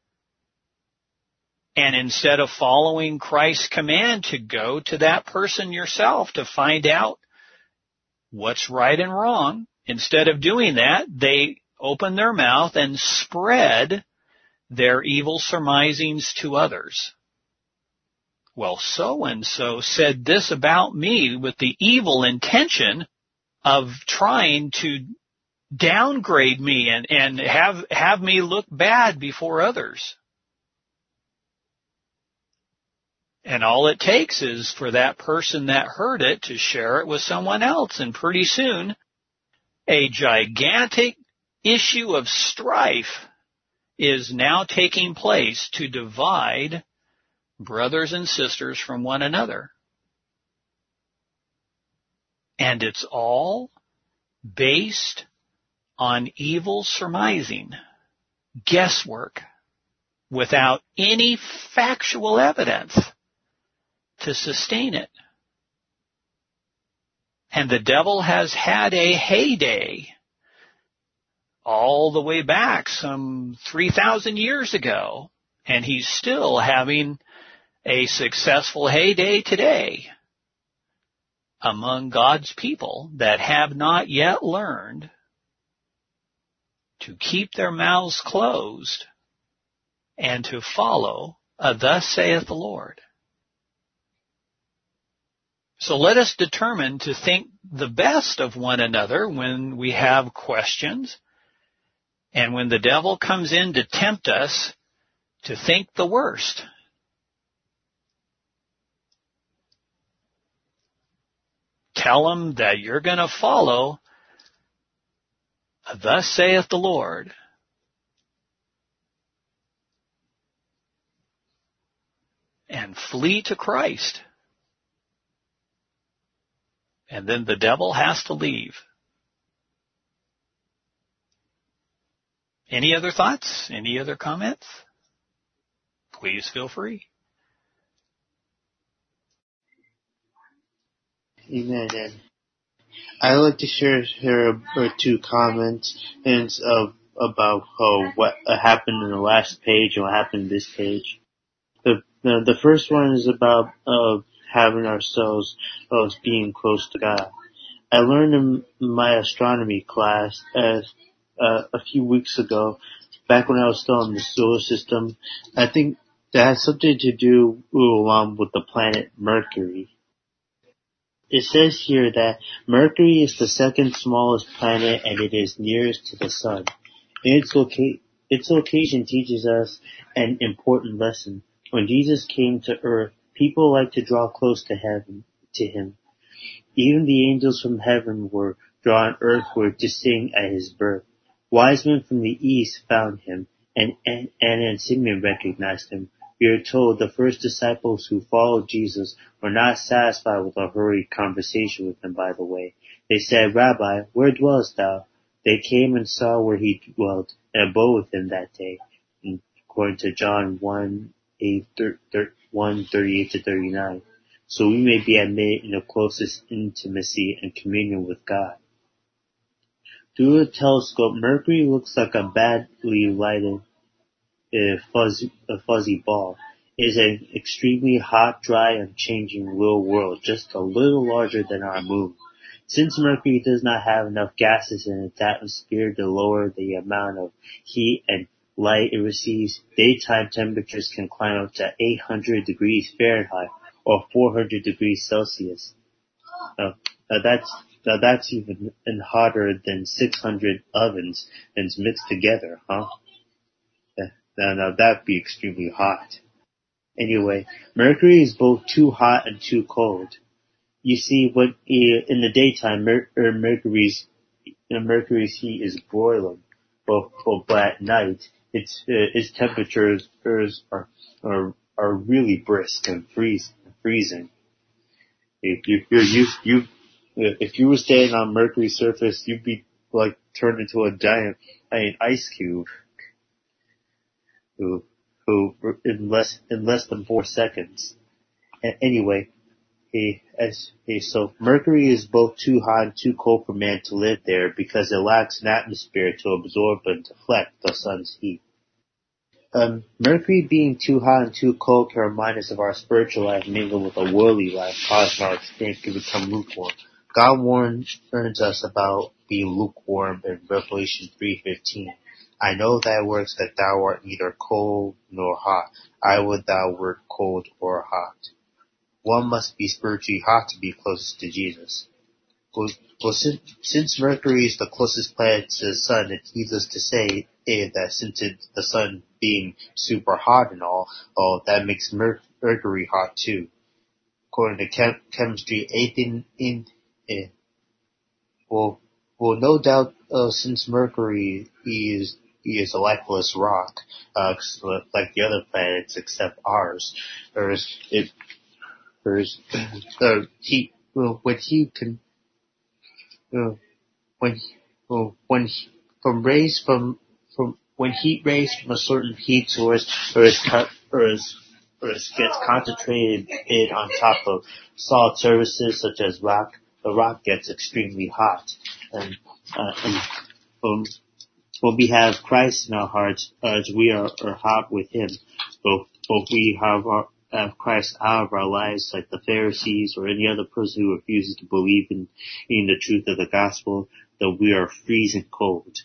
And instead of following Christ's command to go to that person yourself to find out what's right and wrong, instead of doing that, they open their mouth and spread their evil surmisings to others. Well, so-and-so said this about me with the evil intention of trying to downgrade me and have me look bad before others. And all it takes is for that person that heard it to share it with someone else. And pretty soon, a gigantic issue of strife is now taking place to divide brothers and sisters from one another. And it's all based on evil surmising, guesswork, without any factual evidence to sustain it. And the devil has had a heyday all the way back some 3,000 years ago, and he's still having a successful heyday today among God's people that have not yet learned to keep their mouths closed and to follow a thus saith the Lord. So let us determine to think the best of one another when we have questions and when the devil comes in to tempt us to think the worst. Tell him that you're going to follow thus saith the Lord. And flee to Christ. And then the devil has to leave. Any other thoughts? Any other comments? Please feel free. Amen. And I'd like to share here two comments about what happened in the last page and what happened in this page. The first one is about having ourselves being close to God. I learned in my astronomy class a few weeks ago, back when I was still in the solar system. I think that has something to do with the planet Mercury. It says here that Mercury is the second smallest planet and it is nearest to the sun. Its location teaches us an important lesson. When Jesus came to earth, people like to draw close to him. Even the angels from heaven were drawn earthward to sing at his birth. Wise men from the east found him, and Anna and Simeon recognized him. We are told the first disciples who followed Jesus were not satisfied with a hurried conversation with him by the way. They said, Rabbi, where dwellest thou? They came and saw where he dwelt and abode with him that day. According to John 1:38-39. So we may be admitted in the closest intimacy and communion with God. Through a telescope, Mercury looks like a badly lighted fuzzy ball. It is an extremely hot, dry, and changing little world, just a little larger than our moon. Since Mercury does not have enough gases in its atmosphere to lower the amount of heat and light it receives. Daytime temperatures can climb up to 800 degrees Fahrenheit or 400 degrees Celsius. That's even hotter than 600 ovens and mixed together, huh? Now that'd be extremely hot. Anyway, Mercury is both too hot and too cold. You see, when in the daytime, Mercury's heat is boiling, but at night, its temperatures are really brisk and freezing. If you were standing on Mercury's surface, you'd be like turned into a giant ice cube. Who in less than 4 seconds. Anyway, so Mercury is both too hot and too cold for man to live there because it lacks an atmosphere to absorb and deflect the sun's heat. Mercury being too hot and too cold can remind us of our spiritual life mingled with a worldly life, causing our experience to become lukewarm. God warns us about being lukewarm in Revelation 3:15. I know thy works, that thou art neither cold nor hot. I would thou wert cold or hot. One must be spiritually hot to be closest to Jesus. Well, since Mercury is the closest planet to the sun, it's needless to say that since it's the sun being super hot and all that makes Mercury hot too. According to chemistry, well, no doubt, since Mercury is a lifeless rock, like the other planets except ours, when heat rays from a certain heat source gets concentrated on top of solid surfaces such as rock, the rock gets extremely hot. And when we have Christ in our hearts, as we are hot with Him, but we have Christ out of our lives, like the Pharisees or any other person who refuses to believe in the truth of the gospel, that we are freezing cold,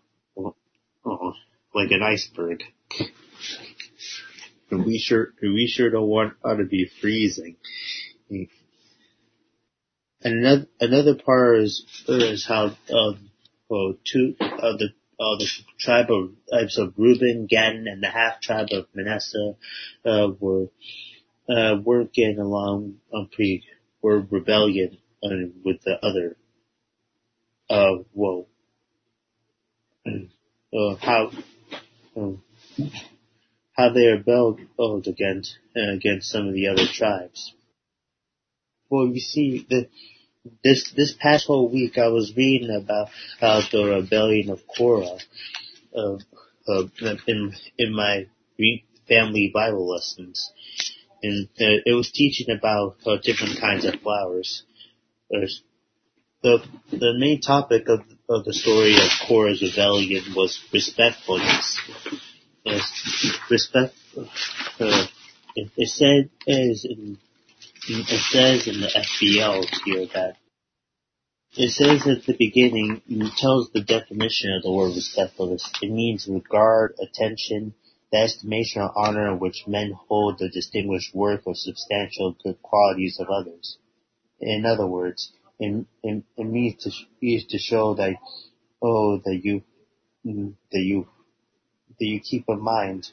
like an iceberg. And we sure don't want to be freezing. And another part is how the tribe of Reuben, Gad, and the half tribe of Manasseh weren't getting along were rebellion with the other. How they rebelled against some of the other tribes. Well, you see, this past whole week I was reading about the rebellion of Korah in my family Bible lessons, and it was teaching about different kinds of flowers. The main topic of the story of Korah's rebellion was respectfulness. It says in the FBL here that it says at the beginning, it tells the definition of the word respectfulness. It means regard, attention, the estimation or honor in which men hold the distinguished worth or substantial good qualities of others. In other words, it means to show that you keep in mind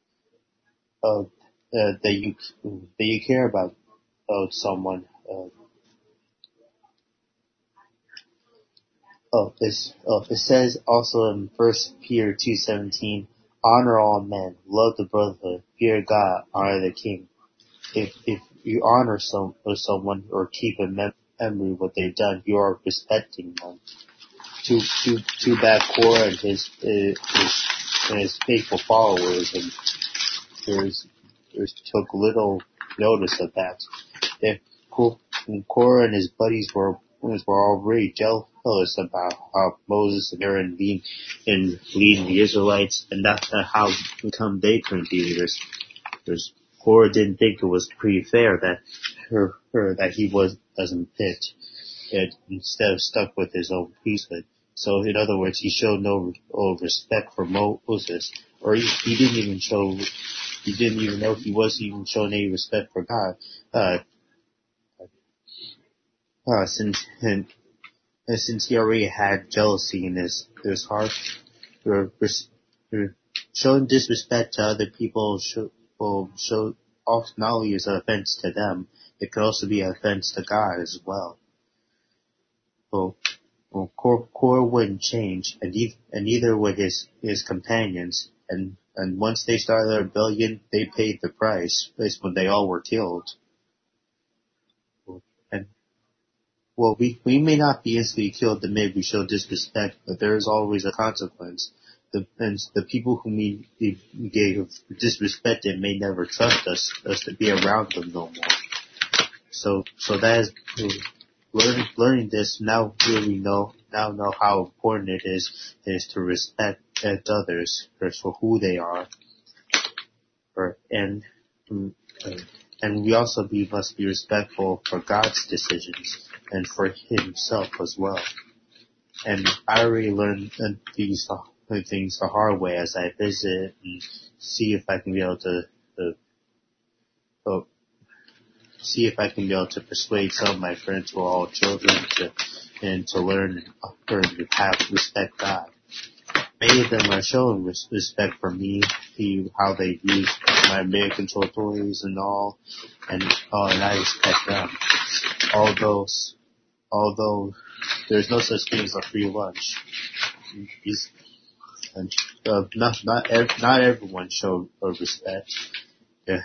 that you care about someone. It says also in 1 Peter 2:17, honor all men, love the brotherhood, fear God, honor the king. If you honor someone or keep in memory what they've done, you are respecting them. Too bad Korah and his faithful followers and took little notice of that. Korah and his buddies were already jealous about how Moses and Aaron leading the Israelites, and that's how come they couldn't be leaders. Because Korah didn't think it was pretty fair that he wasn't picked, and instead of stuck with his own priesthood. So in other words, he showed no respect for Moses, or he didn't even know he wasn't even showing any respect for God, since he already had jealousy in his heart. Showing disrespect to other people will show not only is an offense to them, it could also be an offense to God as well. Korah wouldn't change, and neither would his companions. And once they started their rebellion, they paid the price. That's when they all were killed. And we may not be instantly killed the minute we show disrespect, but there is always a consequence. The people whom we gave disrespected may never trust us to be around them no more. So that is learning this. Now we know how important it is to respect others for who they are, and we also must be respectful for God's decisions and for Himself as well. And I already learned these things the hard way as I visit and see if I can be able to persuade some of my friends who are all children to learn or to have respect God. Many of them are showing respect for me, how they use my remote control toys and all, and I respect them. Although there's no such thing as a free lunch. Not everyone showed respect. Yeah.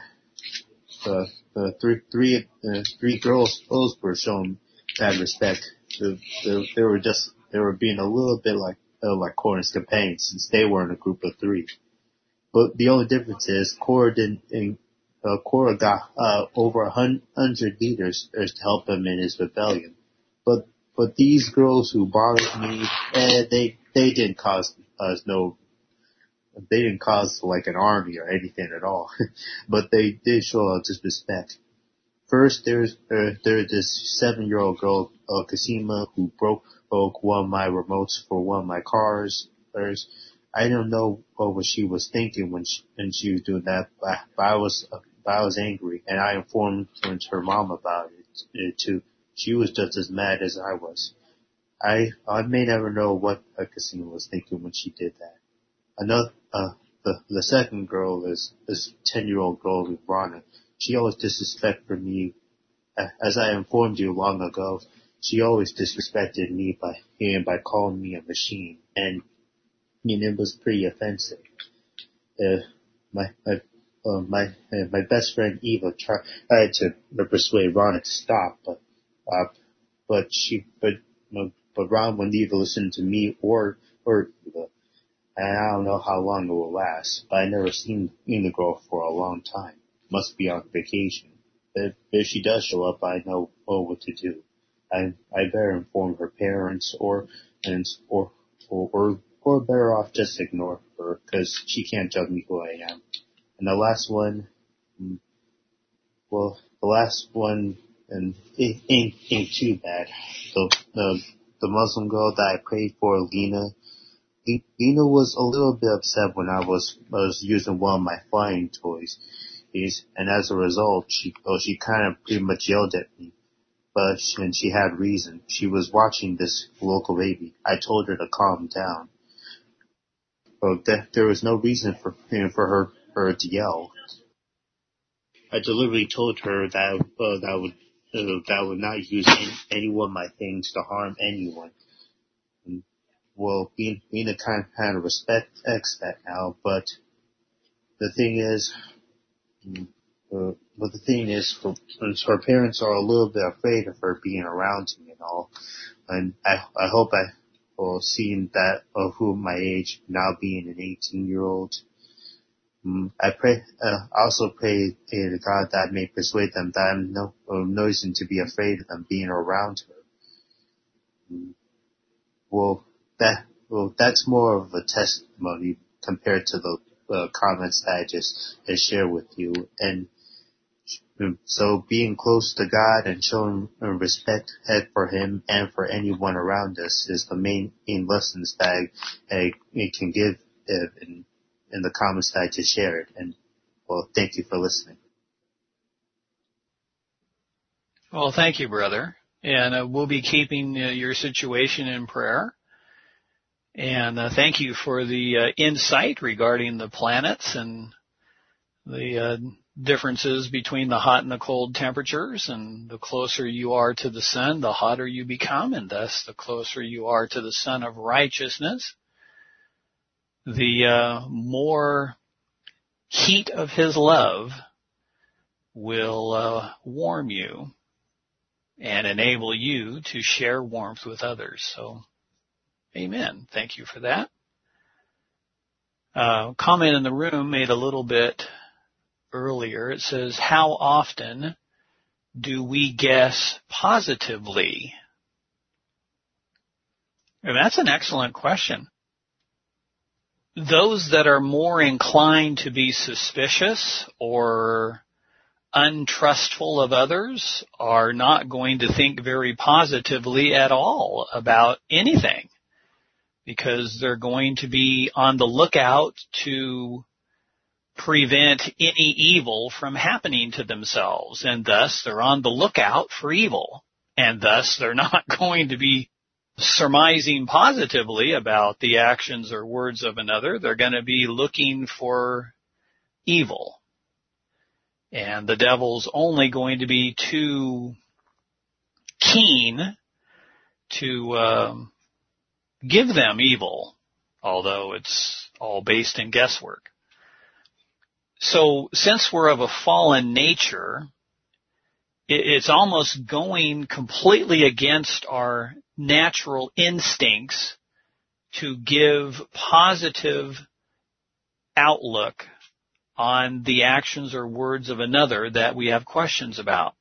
The three girls, those were shown that respect. They were being a little bit like Korah's companions, since they were in a group of 3. But the only difference is Korah got over 100 leaders to help him in his rebellion. But these girls who bothered me, they didn't cause they didn't cause like an army or anything at all. But they did show disrespect. First, there's this 7-year-old girl, Kasima, who broke one of my remotes for one of my cars. I don't know what she was thinking when she was doing that, but I was angry, and I informed her mom about it too. She was just as mad as I was. I may never know what Kasima was thinking when she did that. The second girl is this 10-year-old girl, Rana. She always disrespected me. As I informed you long ago, she always disrespected me by calling me a machine, and it was pretty offensive. My best friend Eva tried to persuade Rana to stop, but Ron wouldn't either listen to me or Eva. And I don't know how long it will last, but I never seen the girl for a long time. Must be on vacation. If she does show up, I know what to do. I better inform her parents or better off just ignore her, because she can't judge me who I am. And the last one ain't too bad. The Muslim girl that I prayed for, Lena was a little bit upset when I was using one of my flying toys, and as a result, she kind of pretty much yelled at me. And she had reason. She was watching this local baby. I told her to calm down. There was no reason for her to yell. I deliberately told her that would not use any one of my things to harm anyone. Well, Lena kind of respects that now, but the thing is, her parents are a little bit afraid of her being around me and all, and I hope seeing that of who my age now being an 18-year-old. I also pray to God that I may persuade them that I'm no reason to be afraid of them being around her. That's more of a testimony compared to the comments that I just shared with you. And so being close to God and showing respect for Him and for anyone around us is the main lessons that I can give in the comments that I just shared. And, well, thank you for listening. Well, thank you, brother. And we'll be keeping your situation in prayer. And thank you for the insight regarding the planets and the differences between the hot and the cold temperatures. And the closer you are to the sun, the hotter you become, and thus the closer you are to the sun of righteousness, the more heat of his love will warm you and enable you to share warmth with others. So, amen. Thank you for that. Comment in the room made a little bit earlier. It says, how often do we guess positively? And that's an excellent question. Those that are more inclined to be suspicious or untrustful of others are not going to think very positively at all about anything, because they're going to be on the lookout to prevent any evil from happening to themselves, and thus they're on the lookout for evil, and thus they're not going to be surmising positively about the actions or words of another. They're going to be looking for evil. And the devil's only going to be too keen to give them evil, although it's all based in guesswork. So since we're of a fallen nature, it's almost going completely against our natural instincts to give positive outlook on the actions or words of another that we have questions about.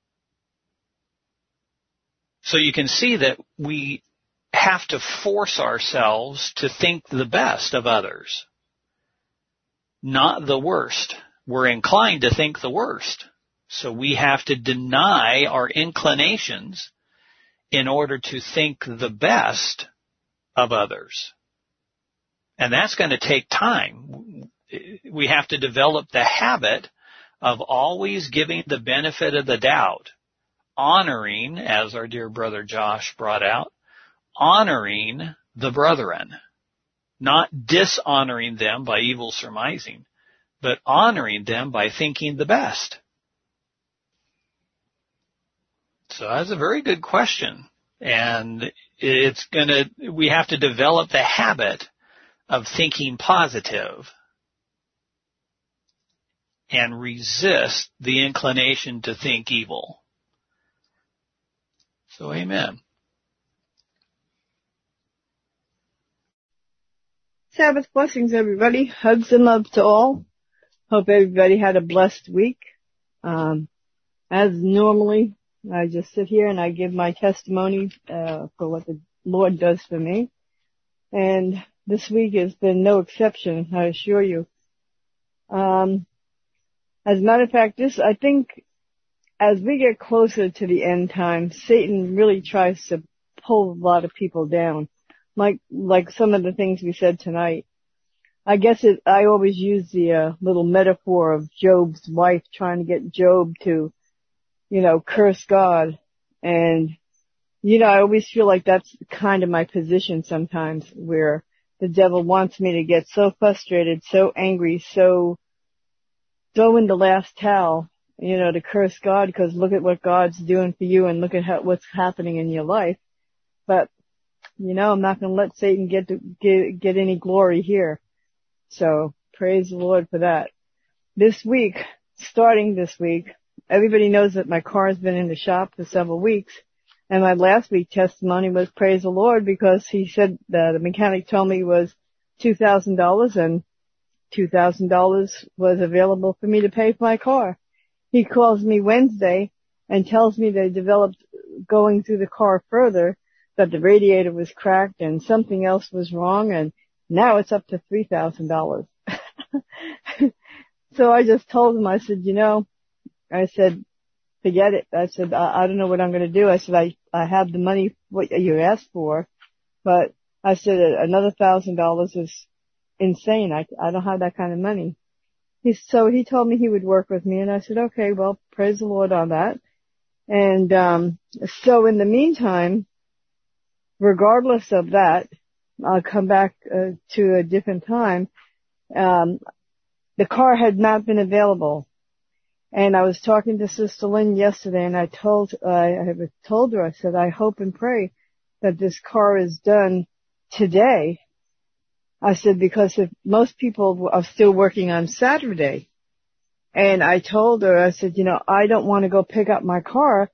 So you can see that we have to force ourselves to think the best of others, not the worst. We're inclined to think the worst. So we have to deny our inclinations in order to think the best of others. And that's going to take time. We have to develop the habit of always giving the benefit of the doubt, honoring, as our dear brother Josh brought out, honoring the brethren, not dishonoring them by evil surmising, but honoring them by thinking the best. So that's a very good question. And we have to develop the habit of thinking positive and resist the inclination to think evil. So, amen. Sabbath blessings, everybody. Hugs and love to all. Hope everybody had a blessed week. As normally, I just sit here and I give my testimony for what the Lord does for me. And this week has been no exception, I assure you. As a matter of fact, I think as we get closer to the end time, Satan really tries to pull a lot of people down. Like some of the things we said tonight. I guess I always use the little metaphor of Job's wife trying to get Job to, curse God. And, I always feel like that's kind of my position sometimes, where the devil wants me to get so frustrated, so angry, so throw in the last towel, to curse God, because look at what God's doing for you and look at what's happening in your life. But, I'm not going to let Satan get any glory here. So praise the Lord for that. Starting this week, everybody knows that my car has been in the shop for several weeks. And my last week testimony was praise the Lord, because he said that the mechanic told me it was $2,000 and $2,000 was available for me to pay for my car. He calls me Wednesday and tells me they developed going through the car further that the radiator was cracked and something else was wrong, and now it's up to $3,000. So I just told him, I said, forget it. I said, I don't know what I'm going to do. I said, I have the money, what you asked for, but I said another $1,000 is insane. I don't have that kind of money. So he told me he would work with me, and I said, okay, well, praise the Lord on that. And so in the meantime, regardless of that, I'll come back to a different time. The car had not been available. And I was talking to Sister Lynn yesterday, and I told her, I said, I hope and pray that this car is done today. I said, because if most people are still working on Saturday. And I told her, I said, I don't want to go pick up my car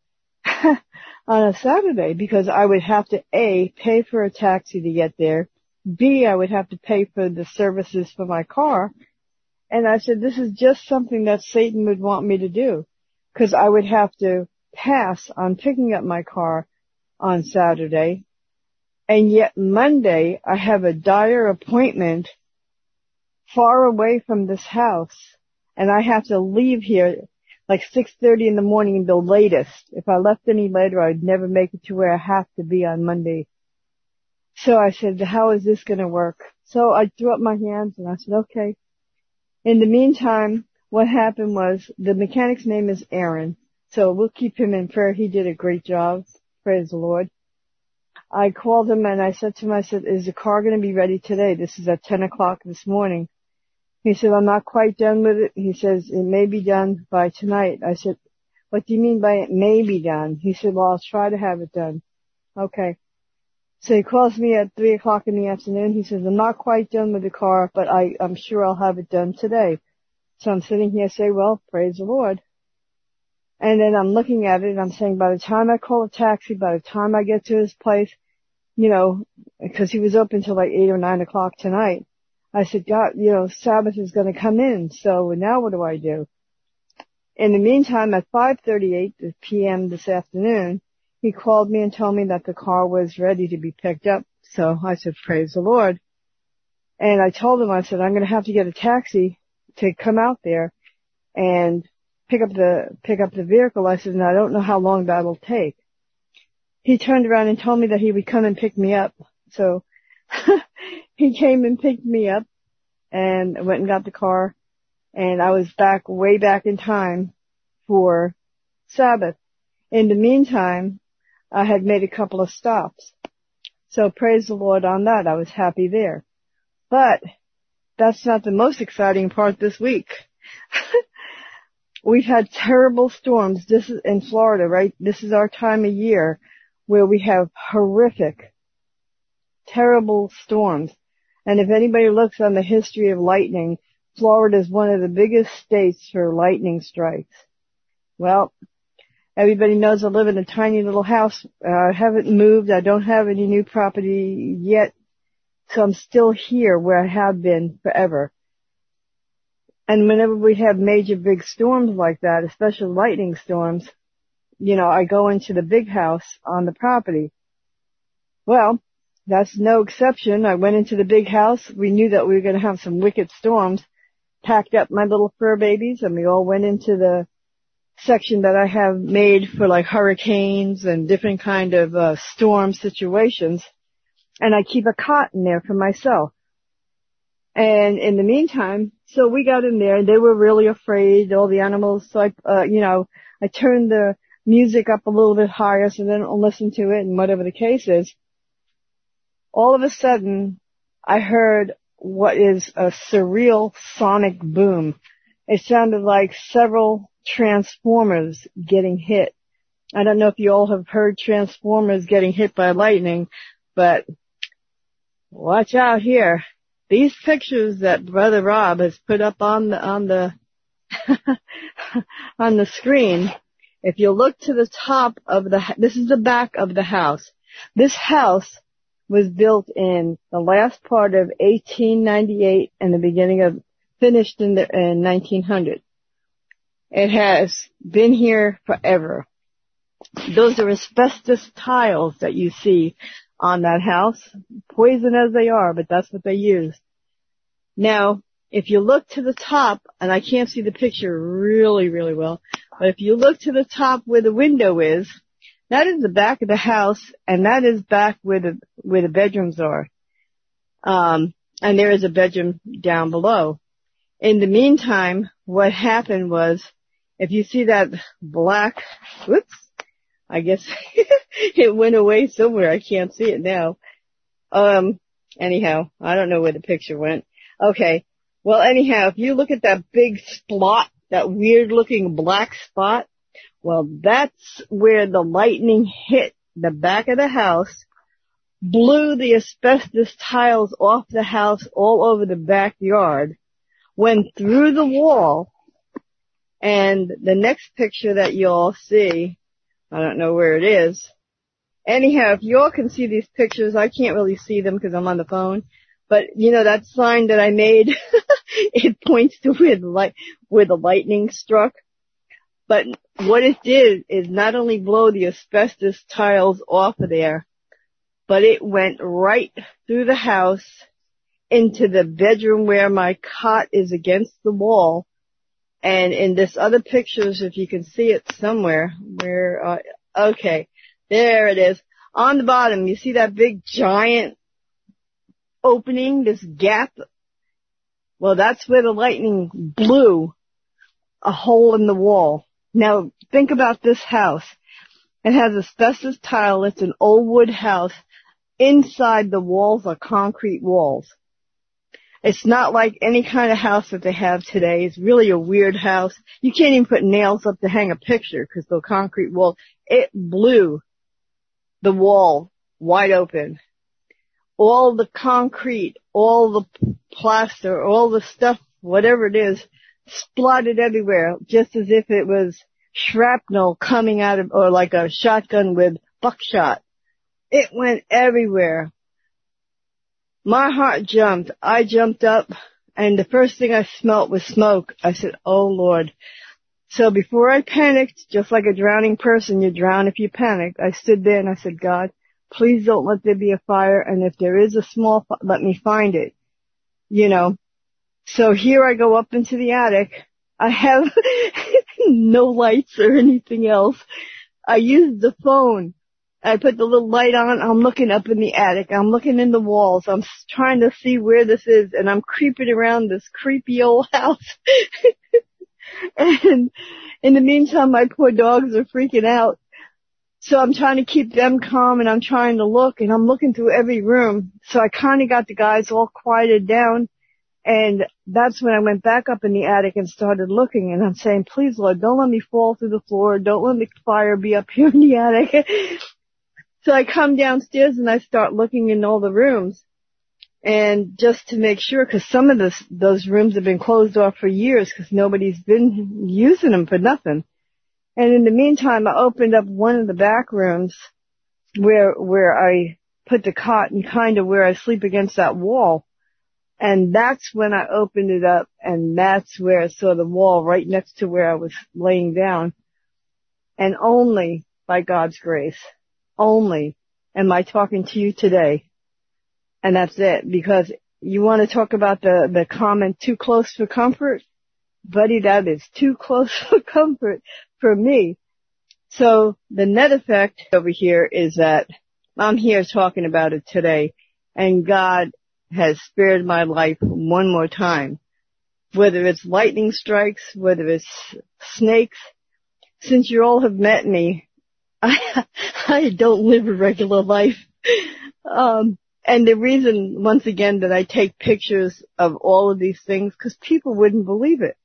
on a Saturday because I would have to, A, pay for a taxi to get there. B, I would have to pay for the services for my car. And I said, this is just something that Satan would want me to do, because I would have to pass on picking up my car on Saturday. And yet Monday, I have a dire appointment far away from this house, and I have to leave here like 6:30 in the morning, the latest. If I left any later, I'd never make it to where I have to be on Monday. So I said, how is this going to work? So I threw up my hands and I said, okay. In the meantime, what happened was the mechanic's name is Aaron, so we'll keep him in prayer. He did a great job. Praise the Lord. I called him and I said to him, is the car going to be ready today? This is at 10 o'clock this morning. He said, I'm not quite done with it. He says, it may be done by tonight. I said, what do you mean by it may be done? He said, well, I'll try to have it done. Okay. So he calls me at 3 o'clock in the afternoon. He says, I'm not quite done with the car, but I'm sure I'll have it done today. So I'm sitting here saying, well, praise the Lord. And then I'm looking at it and I'm saying, by the time I call a taxi, by the time I get to his place, because he was open till like 8 or 9 o'clock tonight, I said, God, Sabbath is going to come in. So now what do I do? In the meantime, at 5:38 p.m. this afternoon, he called me and told me that the car was ready to be picked up. So I said, praise the Lord. And I told him, I said, I'm going to have to get a taxi to come out there and pick up the vehicle. I said, and I don't know how long that'll take. He turned around and told me that he would come and pick me up. So he came and picked me up and went and got the car. And I was way back in time for Sabbath. In the meantime, I had made a couple of stops. So praise the Lord on that. I was happy there. But that's not the most exciting part this week. We've had terrible storms. This is in Florida, right? This is our time of year where we have horrific, terrible storms. And if anybody looks on the history of lightning, Florida is one of the biggest states for lightning strikes. Well, everybody knows I live in a tiny little house. I haven't moved. I don't have any new property yet. So I'm still here where I have been forever. And whenever we have major big storms like that, especially lightning storms, I go into the big house on the property. Well, that's no exception. I went into the big house. We knew that we were going to have some wicked storms. Packed up my little fur babies and we all went into the section that I have made for like hurricanes and different kind of storm situations. And I keep a cot in there for myself. And in the meantime, so we got in there and they were really afraid, all the animals. So I turned the music up a little bit higher so they don't listen to it and whatever the case is. All of a sudden, I heard what is a surreal sonic boom. It sounded like several transformers getting hit. I don't know if you all have heard transformers getting hit by lightning, but watch out here. These pictures that Brother Rob has put up on the on the screen, if you look to the top of this is the back of the house. This house was built in the last part of 1898 and the beginning of, finished in 1900. It has been here forever. Those are asbestos tiles that you see on that house, poison as they are, but that's what they use. Now, if you look to the top, and I can't see the picture really, really well, but if you look to the top where the window is, that is the back of the house, and that is back where the bedrooms are. And and there is a bedroom down below. In the meantime, what happened was, if you see that black, whoops, I guess it went away somewhere. I can't see it now. Anyhow, I don't know where the picture went. Okay. Well, anyhow, if you look at that big spot, that weird looking black spot, well, that's where the lightning hit the back of the house, blew the asbestos tiles off the house all over the backyard, went through the wall, and the next picture that you'll see, I don't know where it is. Anyhow, if y'all can see these pictures, I can't really see them because I'm on the phone. But, you know, that sign that I made, it points to where the lightning struck. But what it did is not only blow the asbestos tiles off of there, but it went right through the house into the bedroom where my cot is against the wall. And in this other pictures, if you can see it somewhere, okay, there it is. On the bottom, you see that big giant opening, this gap? Well, that's where the lightning blew a hole in the wall. Now, think about this house. It has asbestos tile. It's an old wood house. Inside the walls are concrete walls. It's not like any kind of house that they have today. It's really a weird house. You can't even put nails up to hang a picture because the concrete wall, it blew the wall wide open. All the concrete, all the plaster, all the stuff, whatever it is, splotted everywhere, just as if it was shrapnel coming out of, or like a shotgun with buckshot. It went everywhere. My heart jumped. I jumped up, and the first thing I smelt was smoke. I said, oh Lord. So before I panicked, just like a drowning person, you drown if you panic, I stood there and I said, God, please don't let there be a fire, and if there is a small fire, let me find it. You know. So here I go up into the attic. I have no lights or anything else. I used the phone. I put the little light on. I'm looking up in the attic. I'm looking in the walls. I'm trying to see where this is, and I'm creeping around this creepy old house. And in the meantime, my poor dogs are freaking out. So I'm trying to keep them calm, and I'm trying to look, and I'm looking through every room. So I kind of got the guys all quieted down, and that's when I went back up in the attic and started looking, and I'm saying, please, Lord, don't let me fall through the floor. Don't let the fire be up here in the attic. So I come downstairs and I start looking in all the rooms, and just to make sure, because some of those rooms have been closed off for years because nobody's been using them for nothing. And in the meantime, I opened up one of the back rooms where I put the cot and kind of where I sleep against that wall. And that's when I opened it up, and that's where I saw the wall right next to where I was laying down. And only by God's grace, only am I talking to you today. And that's it, because you want to talk about the comment, too close for comfort? Buddy, that is too close for comfort for me. So the net effect over here is that I'm here talking about it today, and God has spared my life one more time. Whether it's lightning strikes, whether it's snakes, since you all have met me, I don't live a regular life. And the reason, once again, that I take pictures of all of these things, because people wouldn't believe it.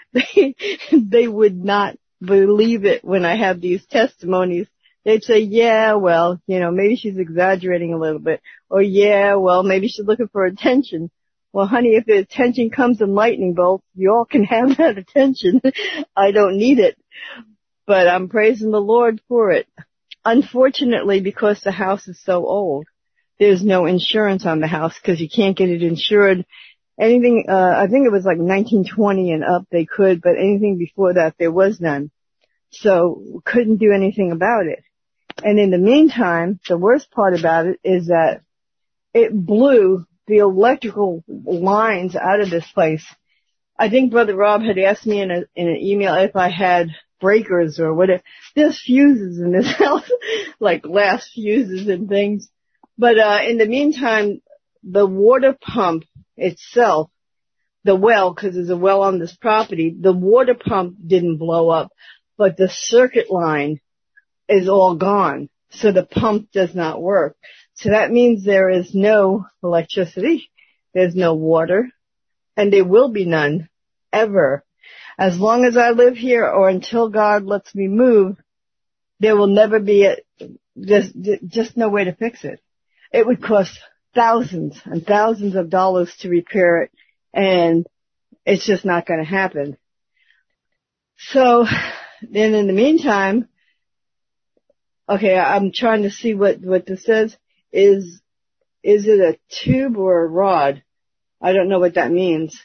They would not believe it when I have these testimonies. They'd say, yeah, well, you know, maybe she's exaggerating a little bit. Or, yeah, well, maybe she's looking for attention. Well, honey, if the attention comes in lightning bolts, you all can have that attention. I don't need it. But I'm praising the Lord for it. Unfortunately, because the house is so old, there's no insurance on the house because you can't get it insured. Anything, I think it was like 1920 and up they could, but anything before that there was none. So couldn't do anything about it. And in the meantime, the worst part about it is that it blew the electrical lines out of this place. I think Brother Rob had asked me in an email if I had breakers or whatever. There's fuses in this house, like glass fuses and things. But in the meantime, the water pump itself, the well, because there's a well on this property, the water pump didn't blow up, but the circuit line is all gone. So the pump does not work. So that means there is no electricity, there's no water, and there will be none ever. As long as I live here or until God lets me move, there will never be just no way to fix it. It would cost thousands and thousands of dollars to repair it, and it's just not going to happen. So then in the meantime, okay, I'm trying to see what this says. Is it a tube or a rod? I don't know what that means.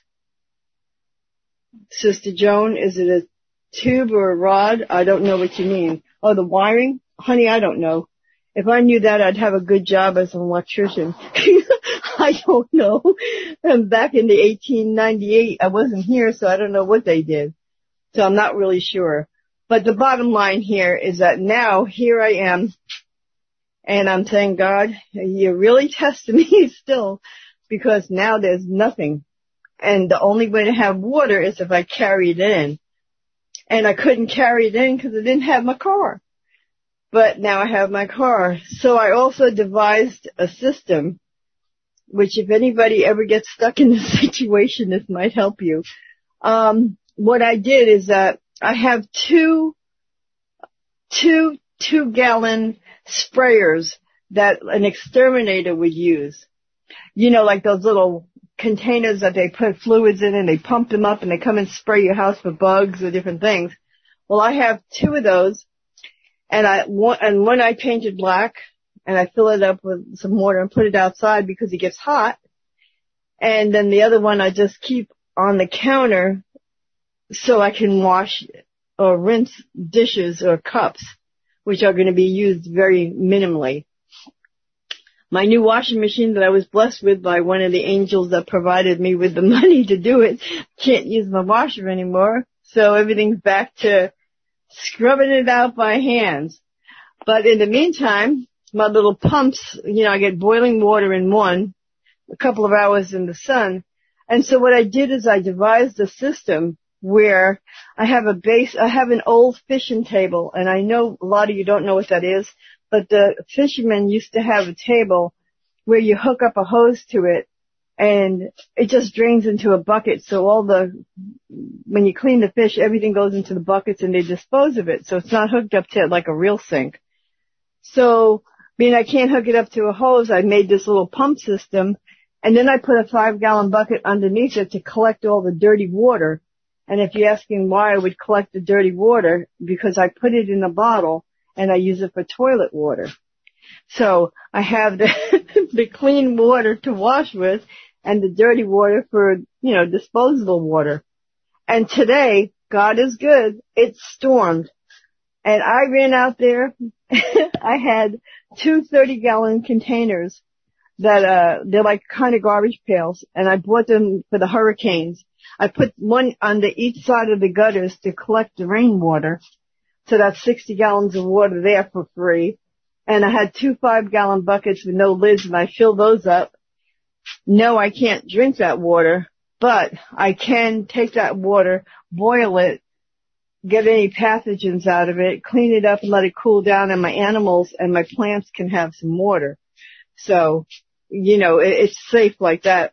Sister Joan, is it a tube or a rod? I don't know what you mean. Oh, the wiring? Honey, I don't know. If I knew that, I'd have a good job as an electrician. I don't know. And back in the 1898, I wasn't here, so I don't know what they did. So I'm not really sure. But the bottom line here is that now, here I am, and I'm saying, God, you're really testing me still, because now there's nothing. And the only way to have water is if I carry it in. And I couldn't carry it in because I didn't have my car. But now I have my car. So I also devised a system, which if anybody ever gets stuck in this situation, this might help you. What I did is that I have two 2-gallon sprayers that an exterminator would use. You know, like those little containers that they put fluids in and they pump them up and they come and spray your house for bugs or different things. Well, I have 2 of those, and one I painted black, and I fill it up with some water and put it outside because it gets hot. And then the other one I just keep on the counter so I can wash or rinse dishes or cups, which are going to be used very minimally. My new washing machine that I was blessed with by one of the angels that provided me with the money to do it can't use my washer anymore, so everything's back to scrubbing it out by hands. But in the meantime, my little pumps, you know, I get boiling water in one, a couple of hours in the sun. And so what I did is I devised a system where I have an old fishing table, and I know a lot of you don't know what that is, but the fishermen used to have a table where you hook up a hose to it and it just drains into a bucket. So when you clean the fish, everything goes into the buckets and they dispose of it. So it's not hooked up to like a real sink. So, being I can't hook it up to a hose, I made this little pump system, and then I put a 5-gallon bucket underneath it to collect all the dirty water. And if you're asking why I would collect the dirty water, because I put it in a bottle and I use it for toilet water. So I have the clean water to wash with and the dirty water for, you know, disposable water. And today, God is good, it stormed. And I ran out there, I had 2 30-gallon containers that, they're like kind of garbage pails, and I bought them for the hurricanes. I put one on each side of the gutters to collect the rainwater. So that's 60 gallons of water there for free. And I had 2 5-gallon buckets with no lids, and I filled those up. No, I can't drink that water, but I can take that water, boil it, get any pathogens out of it, clean it up and let it cool down, and my animals and my plants can have some water. So, you know, it's safe like that.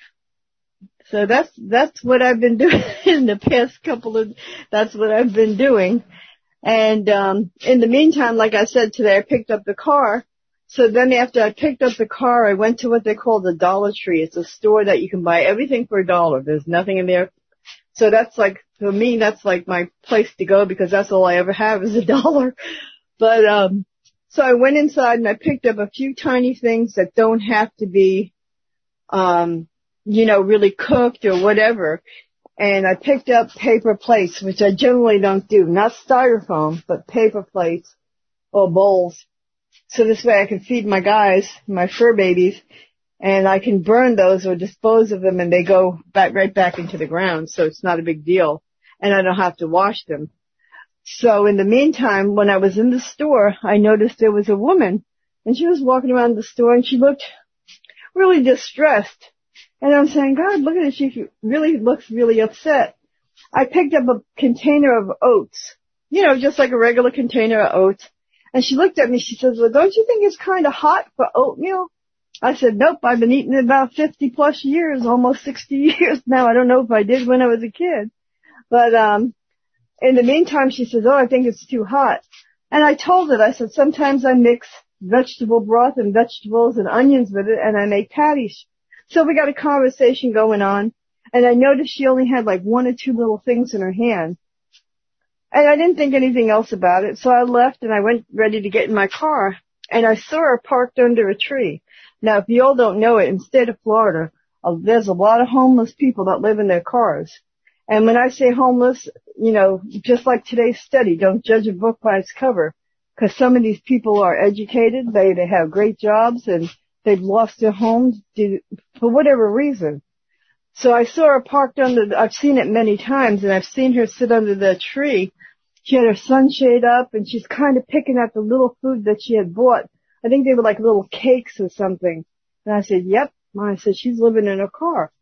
So that's what I've been doing in the past that's what I've been doing. And, in the meantime, like I said today, I picked up the car. So then after I picked up the car, I went to what they call the Dollar Tree. It's a store that you can buy everything for $1. There's nothing in there. So that's like, for me, that's like my place to go because that's all I ever have is $1. But, so I went inside and I picked up a few tiny things that don't have to be, you know, really cooked or whatever. And I picked up paper plates, which I generally don't do. Not styrofoam, but paper plates or bowls. So this way I can feed my guys, my fur babies, and I can burn those or dispose of them and they go right back into the ground. So it's not a big deal. And I don't have to wash them. So in the meantime, when I was in the store, I noticed there was a woman and she was walking around the store and she looked really distressed. And I'm saying, God, look at it. She really looks really upset. I picked up a container of oats, just like a regular container of oats. And she looked at me. She says, well, don't you think it's kind of hot for oatmeal? I said, nope, I've been eating it about 50 plus years, almost 60 years now. I don't know if I did when I was a kid. But, in the meantime, she says, oh, I think it's too hot. And I told her, I said, sometimes I mix vegetable broth and vegetables and onions with it, and I make patties. So we got a conversation going on, and I noticed she only had like one or two little things in her hand. And I didn't think anything else about it, so I left and I went ready to get in my car, and I saw her parked under a tree. Now, if you all don't know it, in the state of Florida, there's a lot of homeless people that live in their cars. And when I say homeless, just like today's study, don't judge a book by its cover, because some of these people are educated, they have great jobs, and they've lost their homes for whatever reason. So I saw her parked I've seen it many times, and I've seen her sit under the tree. She had her sunshade up, and she's kind of picking at the little food that she had bought. I think they were like little cakes or something. And I said, yep. I said, she's living in her car.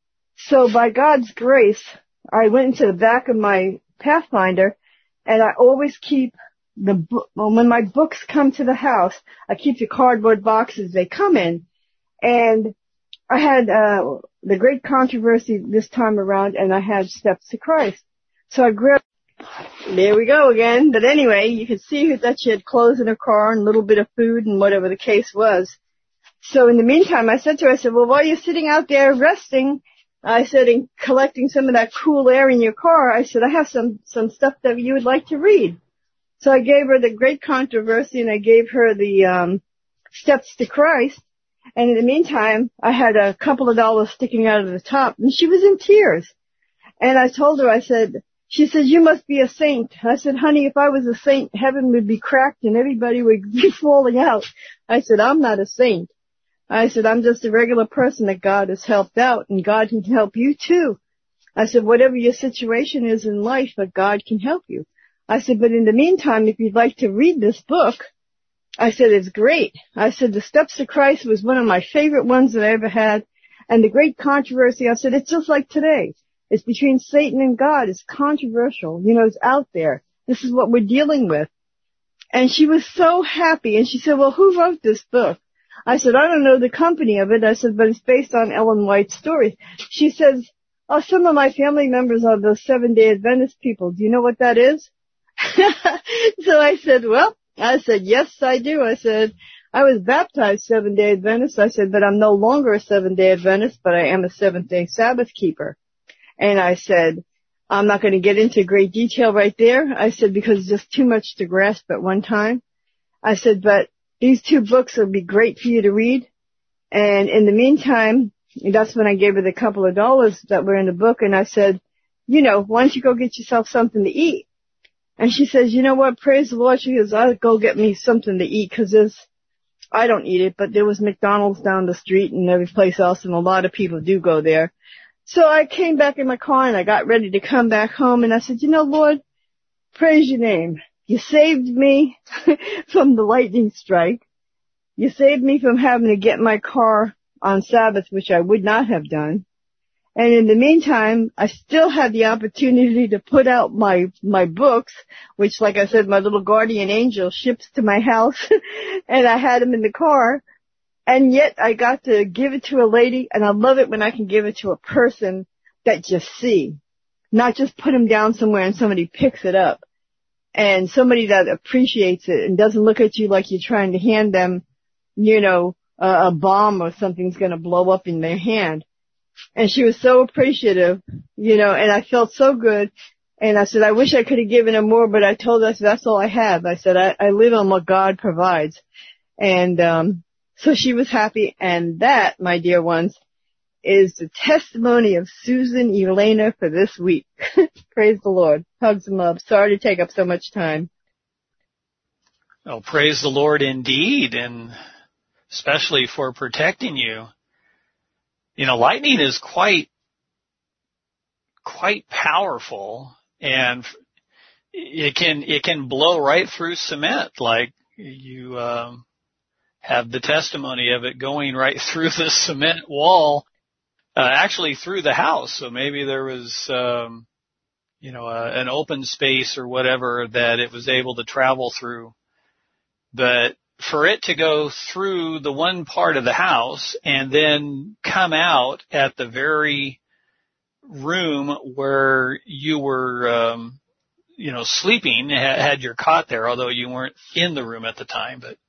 So by God's grace, I went into the back of my Pathfinder, and I always keep when my books come to the house, I keep the cardboard boxes they come in. And I had the Great Controversy this time around, and I had Steps to Christ. So I grabbed, there we go again. But anyway, you could see that she had clothes in her car and a little bit of food and whatever the case was. So in the meantime, I said to her, I said, well, while you're sitting out there resting, I said, and collecting some of that cool air in your car, I said, I have some stuff that you would like to read. So I gave her the Great Controversy, and I gave her the Steps to Christ. And in the meantime, I had a couple of dollars sticking out of the top, and she was in tears. And I told her, she said, you must be a saint. I said, honey, if I was a saint, heaven would be cracked and everybody would be falling out. I said, I'm not a saint. I said, I'm just a regular person that God has helped out, and God can help you too. I said, whatever your situation is in life, but God can help you. I said, but in the meantime, if you'd like to read this book, I said, it's great. I said, the Steps to Christ was one of my favorite ones that I ever had. And the Great Controversy, I said, it's just like today. It's between Satan and God. It's controversial. It's out there. This is what we're dealing with. And she was so happy. And she said, well, who wrote this book? I said, I don't know the company of it. I said, but it's based on Ellen White's stories. She says, oh, some of my family members are the Seventh-day Adventist people. Do you know what that is? So I said, yes, I do. I said, I was baptized Seventh-day Adventist. I said, but I'm no longer a Seventh-day Adventist, but I am a Seventh-day Sabbath keeper. And I said, I'm not going to get into great detail right there. I said, because it's just too much to grasp at one time. I said, but these two books will be great for you to read. And in the meantime, that's when I gave her the couple of dollars that were in the book. And I said, why don't you go get yourself something to eat? And she says, you know what? Praise the Lord. She goes, I'll go get me something to eat, because I don't eat it, but there was McDonald's down the street and every place else, and a lot of people do go there. So I came back in my car and I got ready to come back home, and I said, Lord, praise your name. You saved me from the lightning strike. You saved me from having to get my car on Sabbath, which I would not have done. And in the meantime, I still had the opportunity to put out my books, which, like I said, my little guardian angel ships to my house, and I had them in the car. And yet I got to give it to a lady, and I love it when I can give it to a person that just see, not just put them down somewhere and somebody picks it up, and somebody that appreciates it and doesn't look at you like you're trying to hand them, a bomb or something's going to blow up in their hand. And she was so appreciative, and I felt so good. And I said, I wish I could have given her more, but I told her, that's all I have. I said, I live on what God provides. And, so she was happy. And that, my dear ones, is the testimony of Susan Elena for this week. Praise the Lord. Hugs and love. Sorry to take up so much time. Well, praise the Lord indeed, and especially for protecting you. Lightning is quite powerful, and it can blow right through cement, like you have the testimony of it going right through the cement wall. actually through the house. So maybe there was, an open space or whatever that it was able to travel through. But for it to go through the one part of the house and then come out at the very room where you were, sleeping, had your cot there, although you weren't in the room at the time, but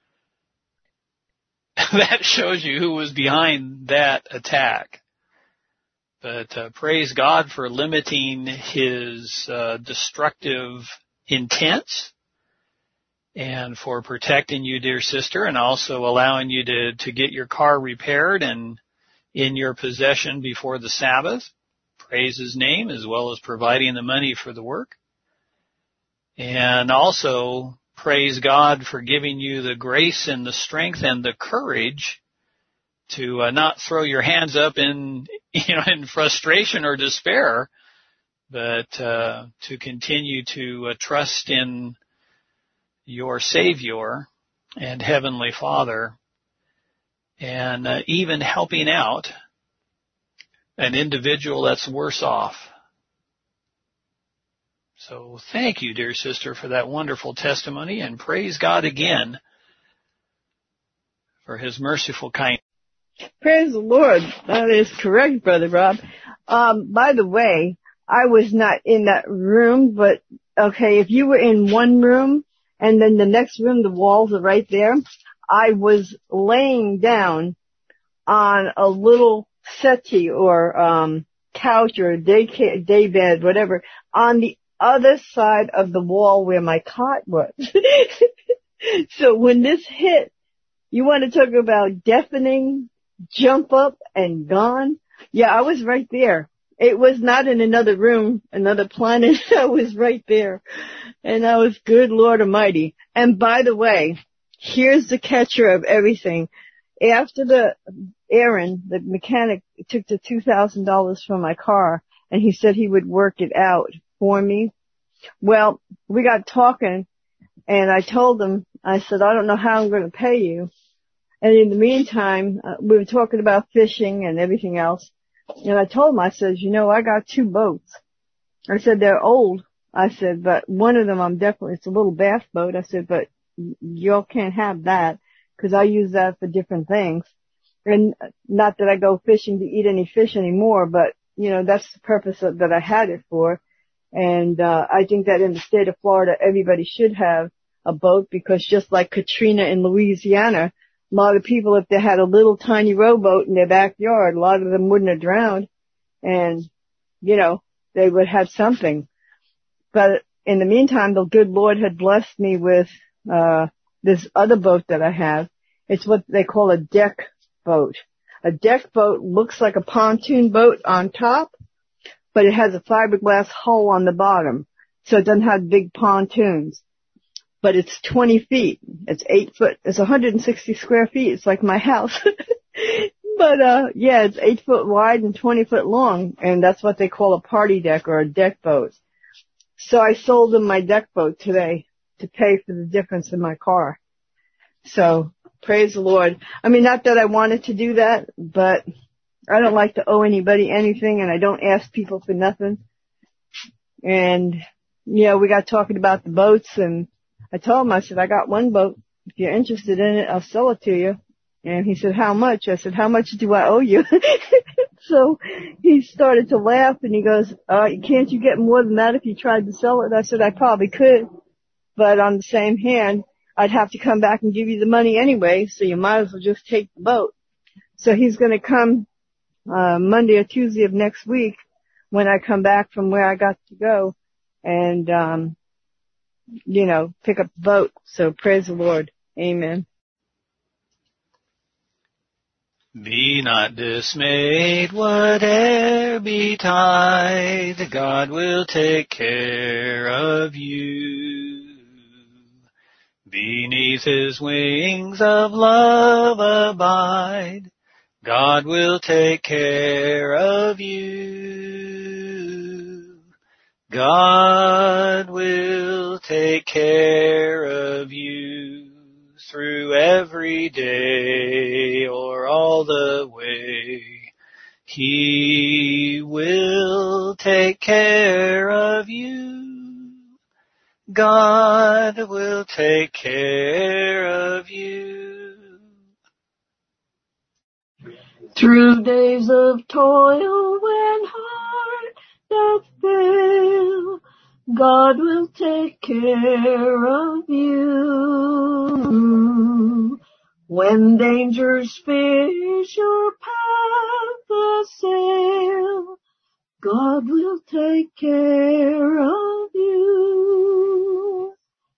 that shows you who was behind that attack. But praise God for limiting his destructive intents and for protecting you, dear sister, and also allowing you to get your car repaired and in your possession before the Sabbath. Praise his name, as well as providing the money for the work. And also praise God for giving you the grace and the strength and the courage to not throw your hands up in frustration or despair, but to continue to trust in your Savior and Heavenly Father, and even helping out an individual that's worse off. So thank you, dear sister, for that wonderful testimony, and praise God again for his merciful kindness. Praise the Lord. That is correct, Brother Rob. By the way, I was not in that room, but okay, if you were in one room and then the next room, the walls are right there, I was laying down on a little settee or couch or day bed, whatever, on the other side of the wall where my cot was. So when this hit, you want to talk about deafening, jump up and gone? Yeah, I was right there. It was not in another room, another planet. I was right there. And I was, good Lord Almighty. And by the way, here's the catcher of everything. After Aaron, the mechanic, took the $2,000 from my car, and he said he would work it out for me. Well, we got talking, and I told him, I said, I don't know how I'm going to pay you. And in the meantime, we were talking about fishing and everything else. And I told him, I said, I got 2 boats. I said, they're old. I said, but one of them it's a little bass boat. I said, but y'all can't have that because I use that for different things. And not that I go fishing to eat any fish anymore, but, that's the purpose that I had it for. And I think that in the state of Florida, everybody should have a boat because just like Katrina in Louisiana, a lot of people, if they had a little tiny rowboat in their backyard, a lot of them wouldn't have drowned and, they would have something. But in the meantime, the good Lord had blessed me with, this other boat that I have. It's what they call a deck boat. A deck boat looks like a pontoon boat on top, but it has a fiberglass hull on the bottom. So it doesn't have big pontoons. But it's 20 feet. It's 8 foot. It's 160 square feet. It's like my house. But, it's 8 foot wide and 20 foot long. And that's what they call a party deck or a deck boat. So I sold them my deck boat today to pay for the difference in my car. So praise the Lord. I mean, not that I wanted to do that, but I don't like to owe anybody anything and I don't ask people for nothing. And, we got talking about the boats and I told him, I said, I got one boat. If you're interested in it, I'll sell it to you. And he said, how much? I said, how much do I owe you? So he started to laugh and he goes, can't you get more than that if you tried to sell it? I said, I probably could. But on the same hand, I'd have to come back and give you the money anyway. So you might as well just take the boat. So he's going to come, Monday or Tuesday of next week when I come back from where I got to go and, pick up the boat. So praise the Lord. Amen. Be not dismayed, whate'er betide, God will take care of you. Beneath his wings of love abide, God will take care of you. God will take care of you through every day or all the way. He will take care of you. God will take care of you. Through days of toil when heart doth fail, God will take care of you. When dangers fish your path assail, God will take care of you.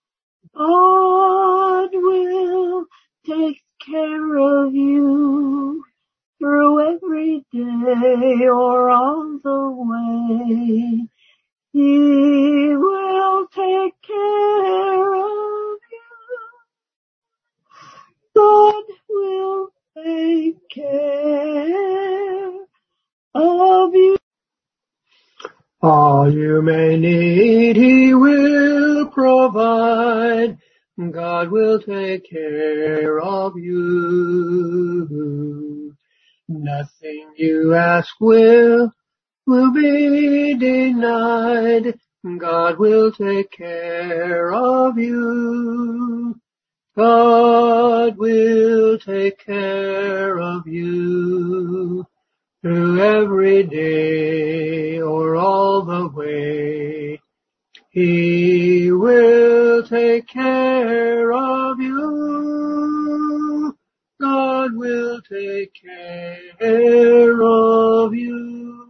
God will take care of you through every day or on the way. He will take care of you. God will take care of you. All you may need, He will provide. God will take care of you. Nothing you ask will be denied. God will take care of you. God will take care of you through every day or all the way. He will take care of you. God will take care of you.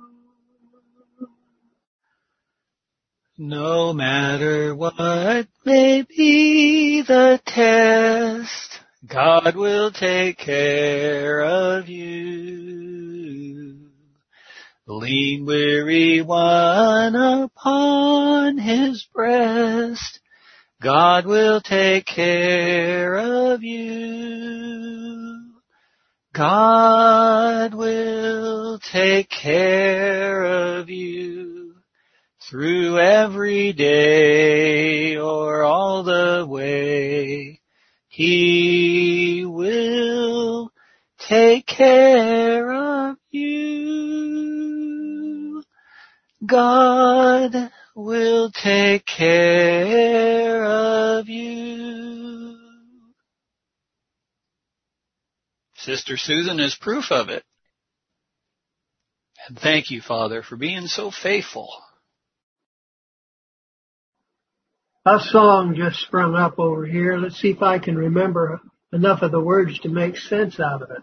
No matter what may be the test, God will take care of you. Lean, weary one upon His breast, God will take care of you. God will take care of you through every day or all the way. He will take care of you. God will take care of you. Sister Susan is proof of it. And thank you, Father, for being so faithful. A song just sprung up over here. Let's see if I can remember enough of the words to make sense out of it.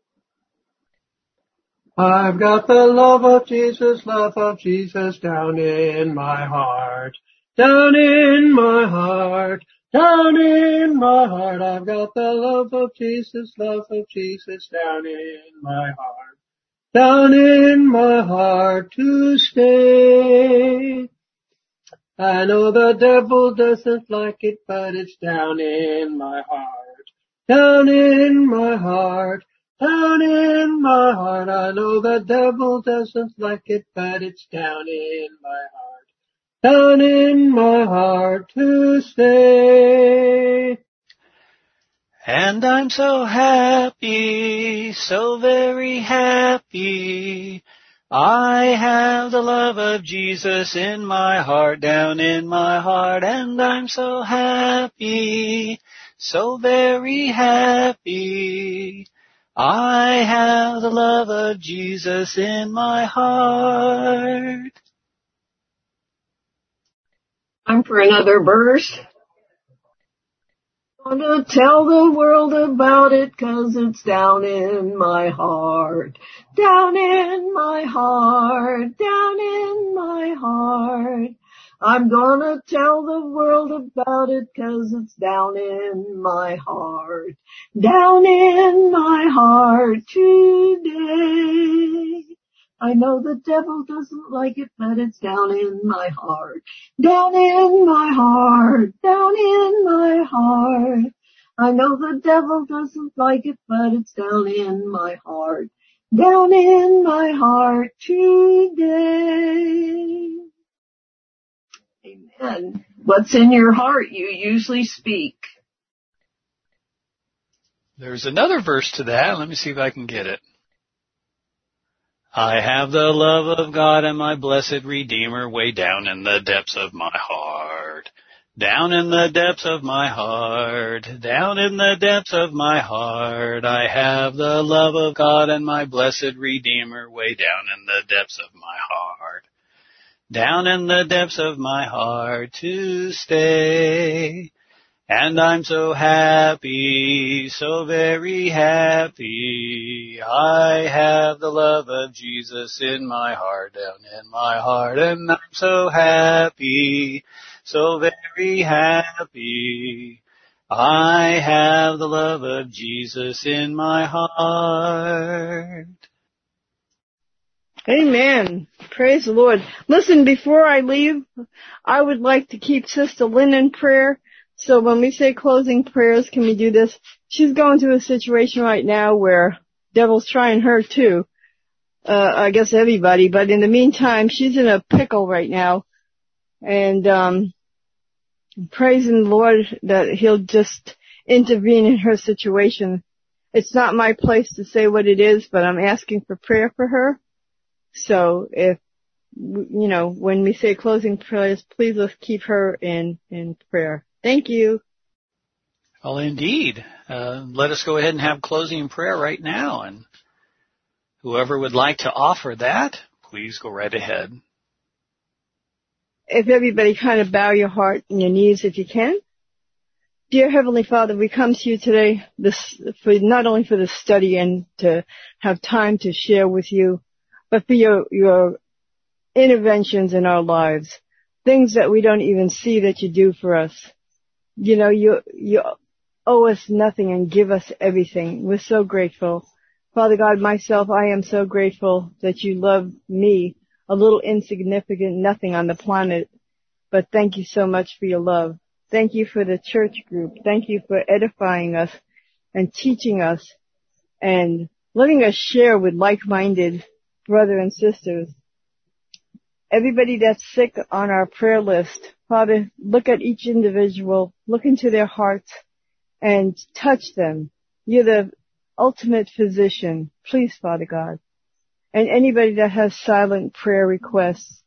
I've got the love of Jesus down in my heart. Down in my heart. Down in my heart. I've got the love of Jesus down in my heart. Down in my heart to stay. I know the devil doesn't like it, but it's down in my heart. Down in my heart. Down in my heart. I know the devil doesn't like it, but it's down in my heart. Down in my heart to stay. And I'm so happy, so very happy. I have the love of Jesus in my heart, down in my heart, and I'm so happy, so very happy. I have the love of Jesus in my heart. Time for another verse. I'm gonna tell the world about it 'cause it's down in my heart. Down in my heart. Down in my heart. I'm gonna tell the world about it 'cause it's down in my heart. Down in my heart today. I know the devil doesn't like it, but it's down in my heart. Down in my heart. Down in my heart. I know the devil doesn't like it, but it's down in my heart. Down in my heart today. Amen. What's in your heart you usually speak. There's another verse to that. Let me see if I can get it. I have the love of God and my blessed Redeemer way down in the depths of my heart. Down in the depths of my heart, down in the depths of my heart, I have the love of God and my blessed Redeemer way down in the depths of my heart. Down in the depths of my heart to stay. And I'm so happy, so very happy. I have the love of Jesus in my heart, down in my heart. And I'm so happy, so very happy. I have the love of Jesus in my heart. Amen. Praise the Lord. Listen, before I leave, I would like to keep Sister Lynn in prayer. So when we say closing prayers, can we do this? She's going through a situation right now where devil's trying her too. I guess everybody, but in the meantime, she's in a pickle right now. And, praising the Lord that He'll just intervene in her situation. It's not my place to say what it is, but I'm asking for prayer for her. So if, when we say closing prayers, please let's keep her in prayer. Thank you. Well, indeed. Let us go ahead and have closing prayer right now. And whoever would like to offer that, please go right ahead. If everybody kind of bow your heart and your knees if you can. Dear Heavenly Father, we come to you today not only for the study and to have time to share with you, but for your interventions in our lives, things that we don't even see that you do for us. You owe us nothing and give us everything. We're so grateful. Father God, myself, I am so grateful that you love me, a little insignificant nothing on the planet. But thank you so much for your love. Thank you for the church group. Thank you for edifying us and teaching us and letting us share with like-minded brothers and sisters. Everybody that's sick on our prayer list, Father, look at each individual, look into their hearts, and touch them. You're the ultimate physician. Please, Father God. And anybody that has silent prayer requests,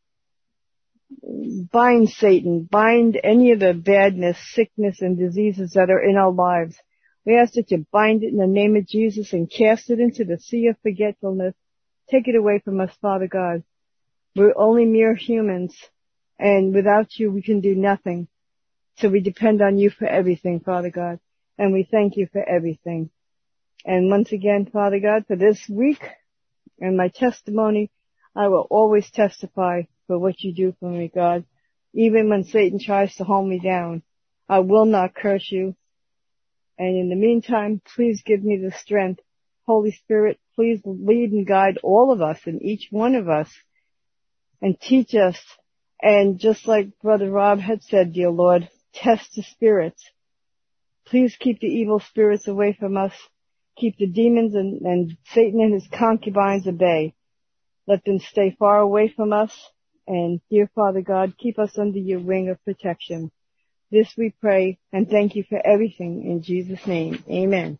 bind Satan, bind any of the badness, sickness, and diseases that are in our lives. We ask that you bind it in the name of Jesus and cast it into the sea of forgetfulness. Take it away from us, Father God. We're only mere humans, and without you we can do nothing. So we depend on you for everything, Father God, and we thank you for everything. And once again, Father God, for this week and my testimony, I will always testify for what you do for me, God. Even when Satan tries to hold me down, I will not curse you. And in the meantime, please give me the strength. Holy Spirit, please lead and guide all of us and each one of us and teach us. And just like Brother Rob had said, dear Lord, test the spirits. Please keep the evil spirits away from us. Keep the demons and Satan and his concubines at bay. Let them stay far away from us. And dear Father God, keep us under your wing of protection. This we pray and thank you for everything in Jesus' name. Amen.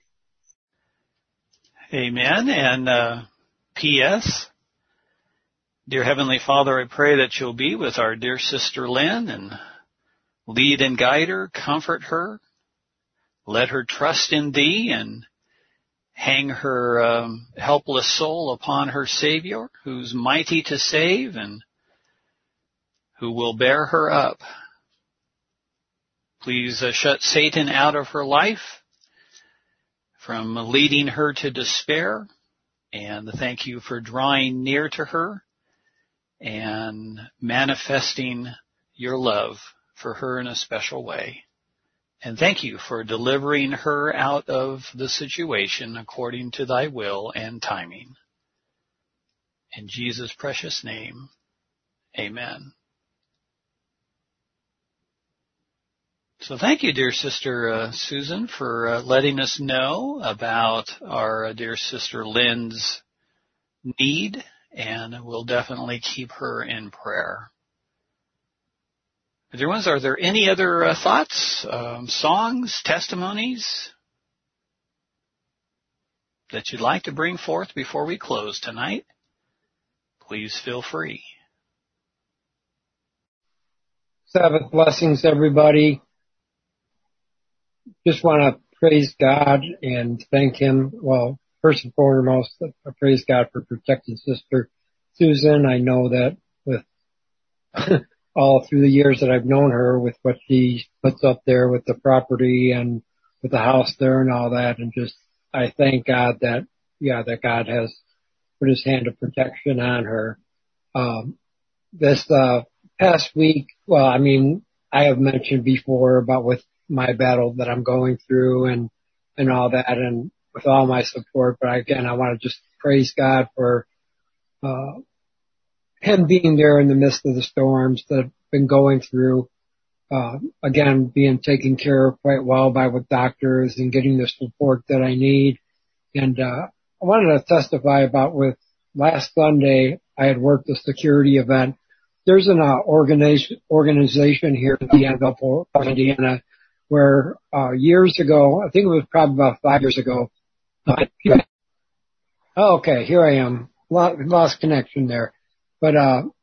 Amen. And P.S. Dear Heavenly Father, I pray that you'll be with our dear sister Lynn and lead and guide her, comfort her, let her trust in thee and hang her helpless soul upon her Savior, who's mighty to save and who will bear her up. Please shut Satan out of her life from leading her to despair, and thank you for drawing near to her and manifesting your love for her in a special way. And thank you for delivering her out of the situation according to thy will and timing. In Jesus' precious name, amen. So thank you, dear Sister Susan, for letting us know about our dear Sister Lynn's need, and we'll definitely keep her in prayer. Dear ones, are there any other thoughts, songs, testimonies that you'd like to bring forth before we close tonight? please feel free. Sabbath blessings, everybody. Just want to praise God and thank Him. Well, first and foremost, I praise God for protecting Sister Susan. I know that with all through the years that I've known her, with what she puts up there with the property and with the house there and all that, and just I thank God that God has put His hand of protection on her. This past week, well, I mean, I have mentioned before about with my battle that I'm going through and all that, and with all my support. But again, I want to just praise God for Him being there in the midst of the storms that I've been going through. Again, being taken care of quite well by with doctors and getting the support that I need. And I wanted to testify about with last Sunday, I had worked a security event. There's an organization here in Indiana, where years ago, I think it was probably about 5 years ago. Okay, here I am. Lost connection there. But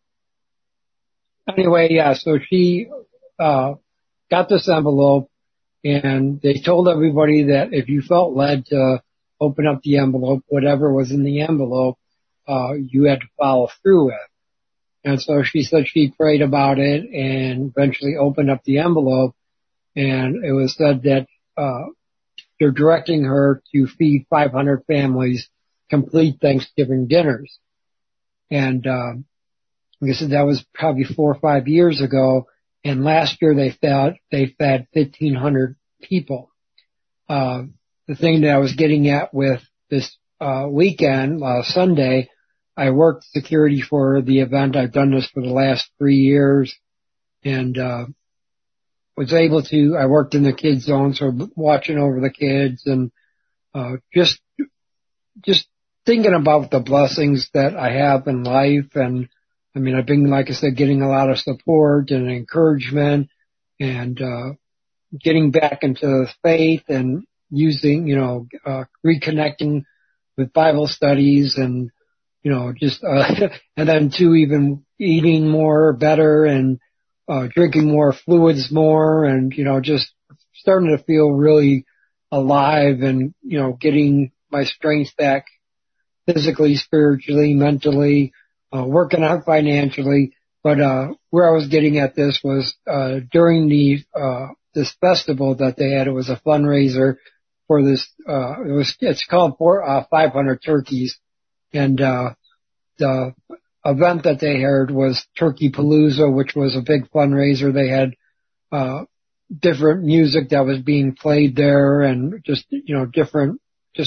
anyway, yeah, so she got this envelope, and they told everybody that if you felt led to open up the envelope, whatever was in the envelope, you had to follow through with. And so she said she prayed about it and eventually opened up the envelope, and it was said that they're directing her to feed 500 families complete Thanksgiving dinners. And like I said, that was probably 4 or 5 years ago, and last year they fed 1,500 people. The thing that I was getting at with this weekend, Sunday, I worked security for the event. I've done this for the last 3 years, and was able to, I worked in the kids zone, so watching over the kids and just thinking about the blessings that I have in life. And I mean, I've been, like I said, getting a lot of support and encouragement, and getting back into faith and using, reconnecting with Bible studies and, just, and then too, even eating more better and, drinking more fluids more, and, just starting to feel really alive and, getting my strength back physically, spiritually, mentally, working out financially. But, where I was getting at this was, during this festival that they had, it was a fundraiser for this, it's called 500 Turkeys. And, the event that they had was Turkey Palooza, which was a big fundraiser. They had, different music that was being played there, and just, different,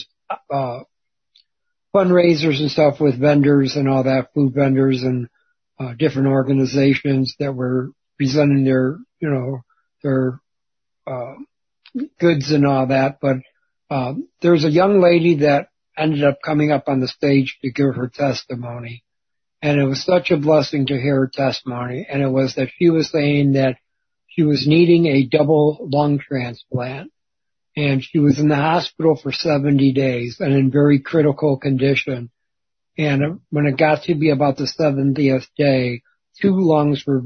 fundraisers and stuff with vendors and all that, food vendors and, different organizations that were presenting their, goods and all that. But, there was a young lady that ended up coming up on the stage to give her testimony. And it was such a blessing to hear her testimony. And it was that she was saying that she was needing a double lung transplant. And she was in the hospital for 70 days and in very critical condition. And when it got to be about the 70th day, 2 lungs were,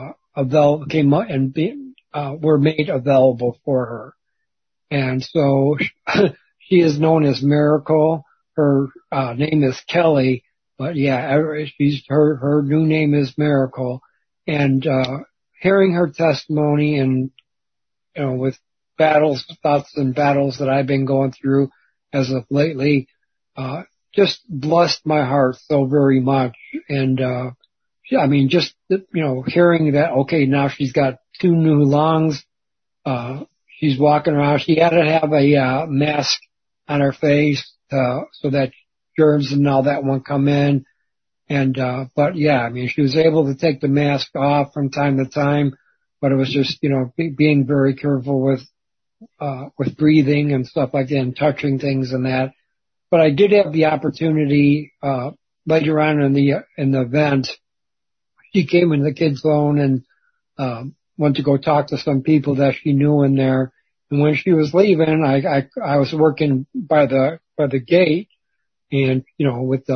were made available for her. And so she is known as Miracle. Her, name is Kelly, but yeah, her new name is Miracle. And, hearing her testimony and, with thoughts and battles that I've been going through as of lately, just blessed my heart so very much. And, I mean, just, hearing that, okay, now she's got 2 new lungs, she's walking around. She had to have a, mask on her face, so that germs and all that won't come in. And, but yeah, I mean, she was able to take the mask off from time to time, but it was just, being very careful with breathing and stuff like that and touching things and that. But I did have the opportunity, later on in the event. She came in the kids zone and, went to go talk to some people that she knew in there. And when she was leaving, I was working by the gate and, with the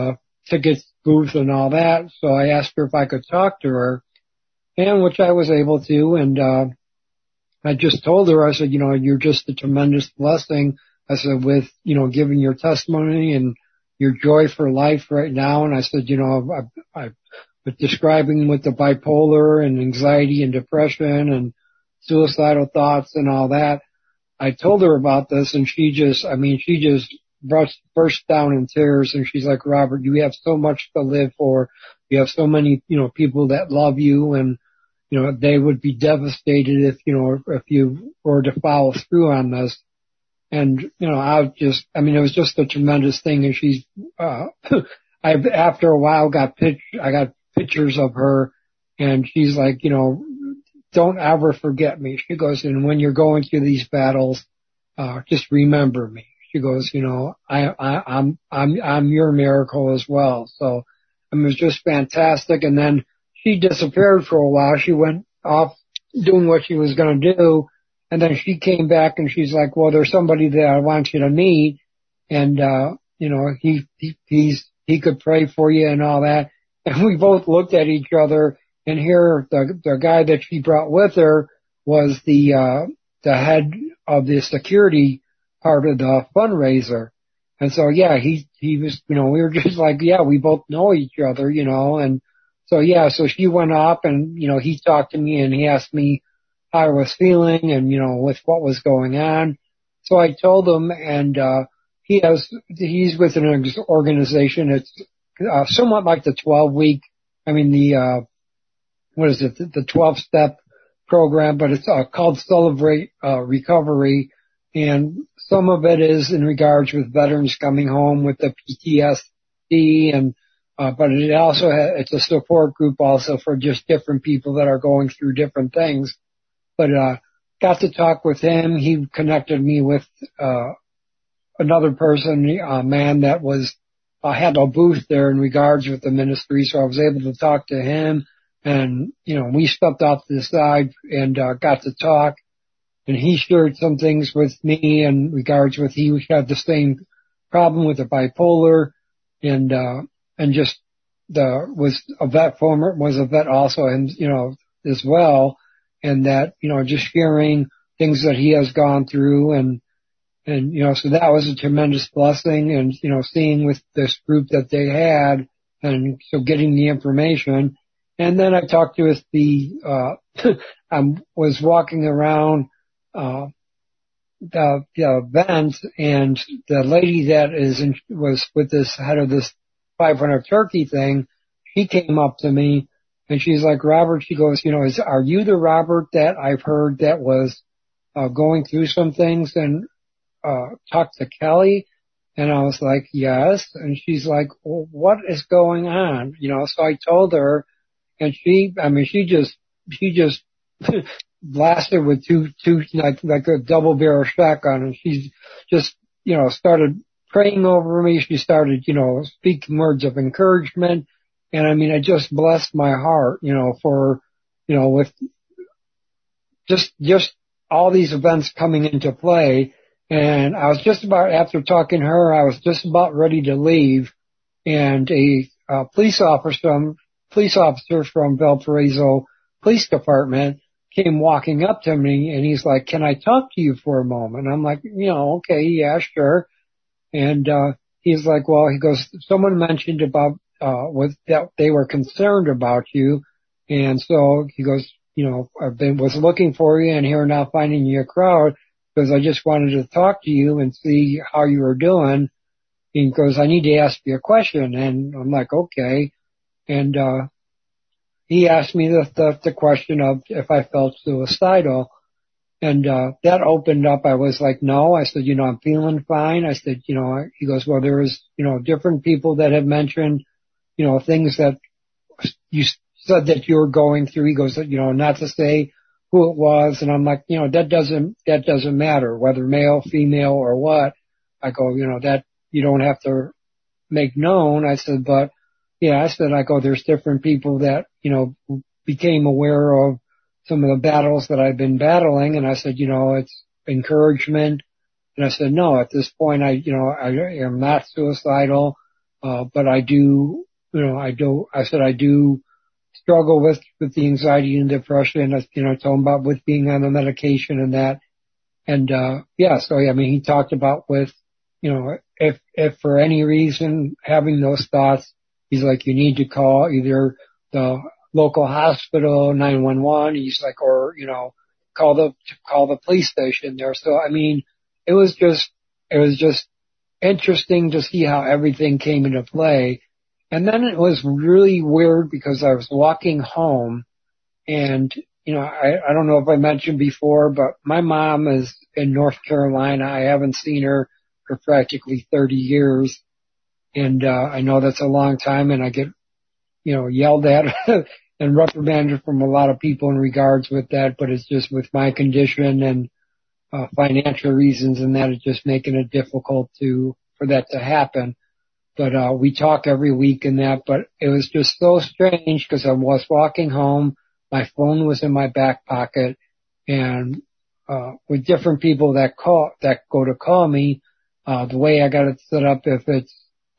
ticket booth and all that. So I asked her if I could talk to her, and which I was able to. And I just told her, I said, you're just a tremendous blessing. I said, with, giving your testimony and your joy for life right now. And I said, I with describing with the bipolar and anxiety and depression and suicidal thoughts and all that. I told her about this, and she just burst down in tears, and she's like, Robert, you have so much to live for. You have so many, people that love you, and, they would be devastated if you were to follow through on this. And, it was just a tremendous thing. And she's, after a while I got pictures of her, and she's like, don't ever forget me. She goes, and when you're going through these battles, just remember me. She goes, I'm your miracle as well. So, it was just fantastic. And then she disappeared for a while. She went off doing what she was going to do. And then she came back and she's like, well, there's somebody that I want you to meet. And, he could pray for you and all that. And we both looked at each other, and here the guy that she brought with her was the head of the security part of the fundraiser. And so, yeah, he was, we were just like, yeah, we both know each other, and so, yeah, so she went up and, he talked to me and he asked me how I was feeling and, with what was going on. So I told him, and, he's with an organization. It's, somewhat like the 12-week, the 12-step program, but it's called Celebrate Recovery. And some of it is in regards with veterans coming home with the PTSD, and but it also it's a support group also for just different people that are going through different things. But got to talk with him. He connected me with another person, a man that was had a booth there in regards with the ministry, so I was able to talk to him. And, we stepped off to the side and got to talk. And he shared some things with me in regards with he had the same problem with the bipolar, and just was a vet also, and, as well. And that, just sharing things that he has gone through, and, so that was a tremendous blessing. And, seeing with this group that they had, and so getting the information. And then I talked with I was walking around, the event, and the lady that was with this head of this 500 turkey thing, she came up to me and she's like, Robert, she goes, are you the Robert that I've heard that was, going through some things and, talked to Kelly? And I was like, yes. And she's like, well, what is going on? So I told her, and she just blasted with two, like a double barrel shotgun. And she just, started praying over me. She started, speaking words of encouragement. And it just blessed my heart, for, with just all these events coming into play. And I was just about, after talking to her, I was just about ready to leave. And a police officer from Valparaiso Police Department came walking up to me, and he's like, can I talk to you for a moment? I'm like, okay, yeah, sure. And he's like, well, he goes, someone mentioned about that they were concerned about you. And so he goes, was looking for you, and here now finding you a crowd, because I just wanted to talk to you and see how you were doing. He goes, I need to ask you a question. And I'm like, okay. And he asked me the question of if I felt suicidal. And that opened up. I was like, no. I said, I'm feeling fine. I said, he goes, well, there was, different people that have mentioned, things that you said that you were going through. He goes, not to say who it was. And I'm like, that doesn't matter, whether male, female, or what. I go, that you don't have to make known. I said, but yeah, there's different people that, became aware of some of the battles that I've been battling. And I said, it's encouragement. And I said, no, at this point, I am not suicidal. But I do, I do struggle with the anxiety and depression. I told him about with being on the medication and that. And, he talked about with, if for any reason having those thoughts, he's like, you need to call either the local hospital, 911. He's like, or, call the police station there. So, it was just interesting to see how everything came into play. And then it was really weird because I was walking home and, I don't know if I mentioned before, but my mom is in North Carolina. I haven't seen her for practically 30 years. And, I know that's a long time and I get, yelled at and reprimanded from a lot of people in regards with that, but it's just with my condition and, financial reasons and that it's just making it difficult for that to happen. But, we talk every week and that, but it was just so strange because I was walking home. My phone was in my back pocket and, with different people that go to call me, the way I got it set up, if it's,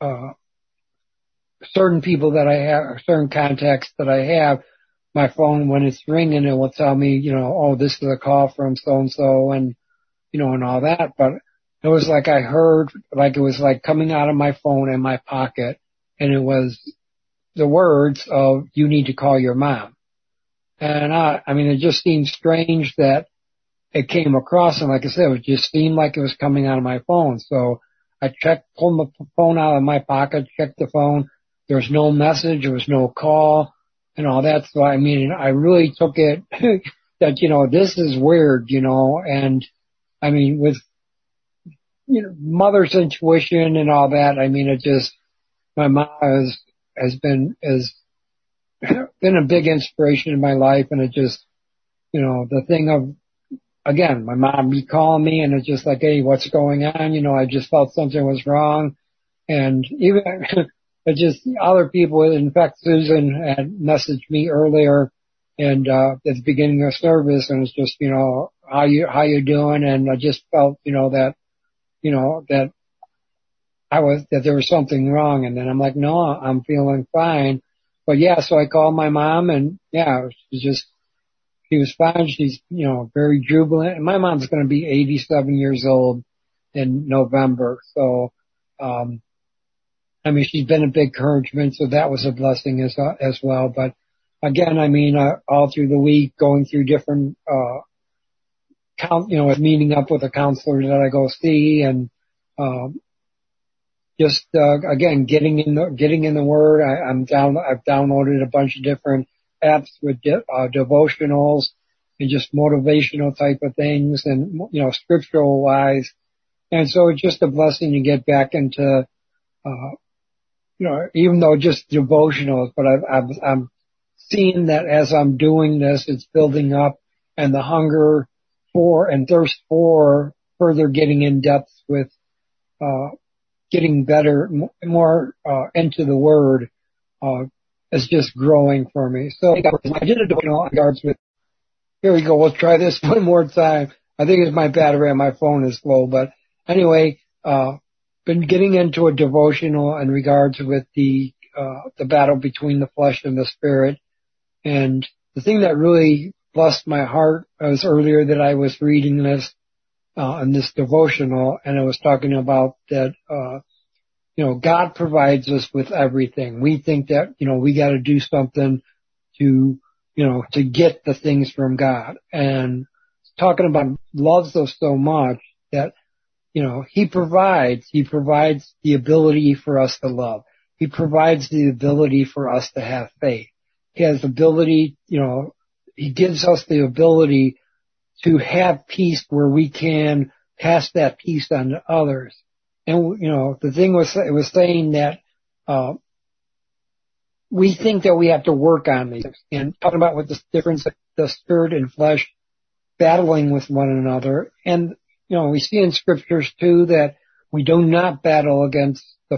certain people that I have, certain contacts that I have, my phone, when it's ringing, it will tell me, oh, this is a call from so-and-so and, and all that. But it was like I heard, like it was like coming out of my phone in my pocket and it was the words of, you need to call your mom. And it just seemed strange that it came across. And like I said, it just seemed like it was coming out of my phone. So I pulled my phone out of my pocket, checked the phone. There was no message. There was no call and all that. So, I really took it that, this is weird, and with, mother's intuition and all that. It just, my mom has been a big inspiration in my life. And it just, the thing of, again, my mom be calling me and it's just like, hey, what's going on? I just felt something was wrong. And even, it's just other people, in fact, Susan had messaged me earlier and, at the beginning of service and it's just, how you doing? And I just felt, that that there was something wrong. And then I'm like, no, I'm feeling fine. But yeah, so I called my mom and yeah, she was fine. She's, very jubilant. And my mom's going to be 87 years old in November. So, she's been a big encouragement. So that was a blessing as well. But again, all through the week, going through different, meeting up with a counselor that I go see and, again, getting in the Word. I've downloaded a bunch of different apps with devotionals and just motivational type of things and, scriptural wise. And so it's just a blessing to get back into, even though just devotionals, but I'm seeing that as I'm doing this, it's building up and the hunger for and thirst for further getting in depth with, getting better, more, into the Word, is just growing for me. So I did a devotional in regards with, here we go, we'll try this one more time. I think it's my battery on my phone is low, but anyway, been getting into a devotional in regards with the battle between the flesh and the spirit. And the thing that really blessed my heart was earlier that I was reading this, in this devotional, and it was talking about that, God provides us with everything. We think that, we got to do something to get the things from God. And talking about loves us so much that, He provides the ability for us to love. He provides the ability for us to have faith. He has the ability, He gives us the ability to have peace where we can pass that peace on to others. And, the thing was, it was saying that, we think that we have to work on these and talking about what the difference of the spirit and flesh battling with one another. And, we see in scriptures too that we do not battle against the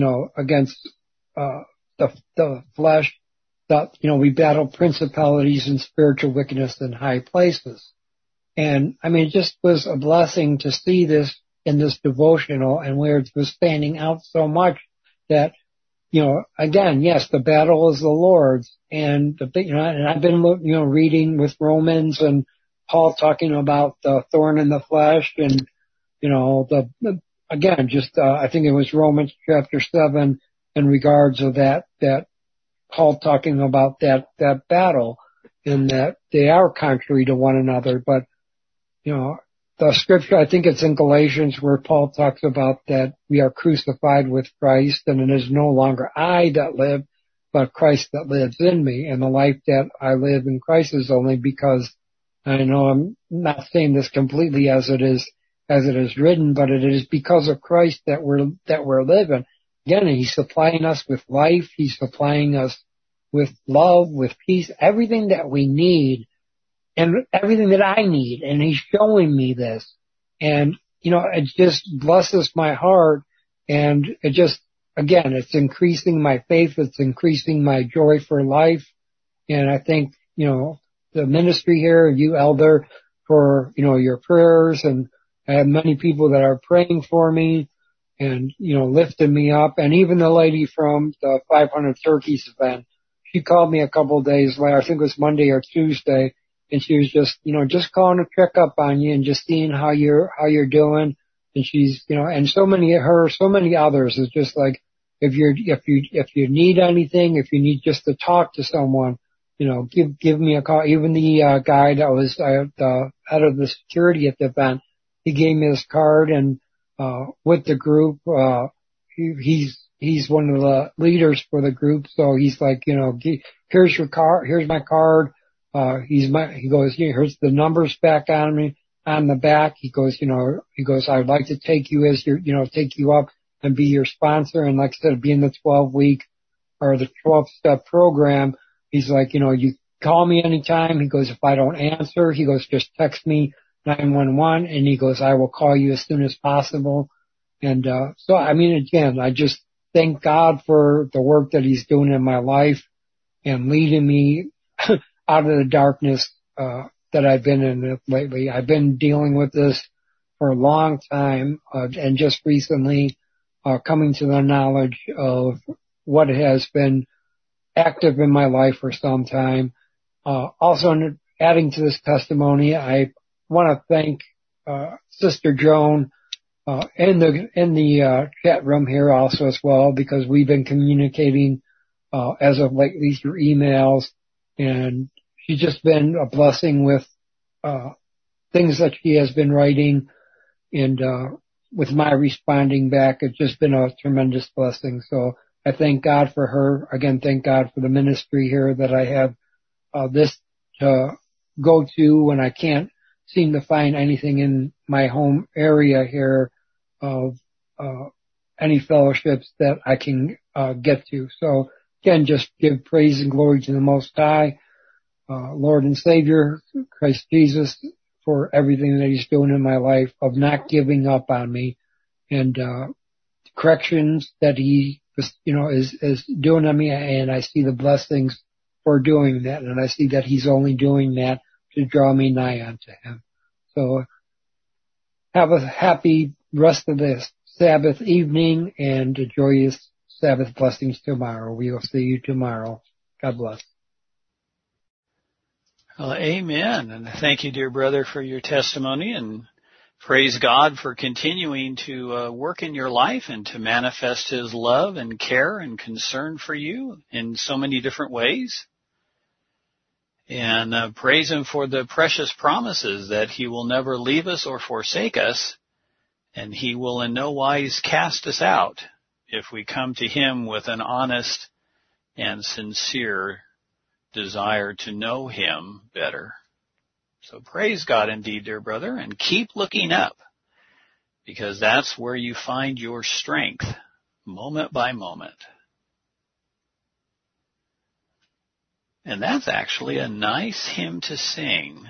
flesh, but, we battle principalities and spiritual wickedness in high places. And it just was a blessing to see this in this devotional and where it was standing out so much that again, yes, the battle is the Lord's, and and I've been, reading with Romans and Paul talking about the thorn in the flesh, and I think it was Romans chapter 7 in regards of that Paul talking about that battle, and that they are contrary to one another, but the scripture, I think it's in Galatians where Paul talks about that we are crucified with Christ, and it is no longer I that live, but Christ that lives in me. And the life that I live in Christ is only because, I know I'm not saying this completely as it is written, but it is because of Christ that we're living. Again, He's supplying us with life. He's supplying us with love, with peace, everything that we need. And everything that I need, and He's showing me this. And, it just blesses my heart, and it just, again, it's increasing my faith, it's increasing my joy for life. And I think, the ministry here, you elder, for, your prayers, and I have many people that are praying for me and, lifting me up. And even the lady from the 500 Turkeys event, she called me a couple of days later, I think it was Monday or Tuesday, and she was just calling to check up on you and just seeing how you're doing. And she's, and so many others. It's just like, if you need anything, if you need just to talk to someone, give me a call. Even the guy that was the head of the security at the event, he gave me his card, and with the group, he's one of the leaders for the group. So he's like, here's your card, here's my card. He goes, here's the numbers back on the back. He goes, I'd like to take you as take you up and be your sponsor. And like I said, being the 12-week or the 12-step program, he's like, you call me anytime. He goes, if I don't answer, he goes, just text me 911. And he goes, I will call you as soon as possible. And, so, again, I just thank God for the work that He's doing in my life and leading me out of the darkness that I've been in lately. I've been dealing with this for a long time, and just recently coming to the knowledge of what has been active in my life for some time. Also, adding to this testimony, I want to thank Sister Joan in the chat room here also as well, because we've been communicating as of lately through emails. And she's just been a blessing with things that she has been writing, and with my responding back, it's just been a tremendous blessing. So I thank God for her. Again, thank God for the ministry here that I have this to go to when I can't seem to find anything in my home area here of any fellowships that I can get to. So again, just give praise and glory to the Most High, Lord and Savior, Christ Jesus, for everything that He's doing in my life, of not giving up on me, and corrections that He is doing on me, and I see the blessings for doing that, and I see that He's only doing that to draw me nigh unto Him. So have a happy rest of this Sabbath evening, and a joyous Sabbath blessings tomorrow. We will see you tomorrow. God bless. Well, amen. And thank you, dear brother, for your testimony, and praise God for continuing to work in your life and to manifest His love and care and concern for you in so many different ways. And praise Him for the precious promises that He will never leave us or forsake us, and He will in no wise cast us out if we come to Him with an honest and sincere desire to know Him better. So praise God indeed, dear brother, and keep looking up, because that's where you find your strength, moment by moment. And that's actually a nice hymn to sing.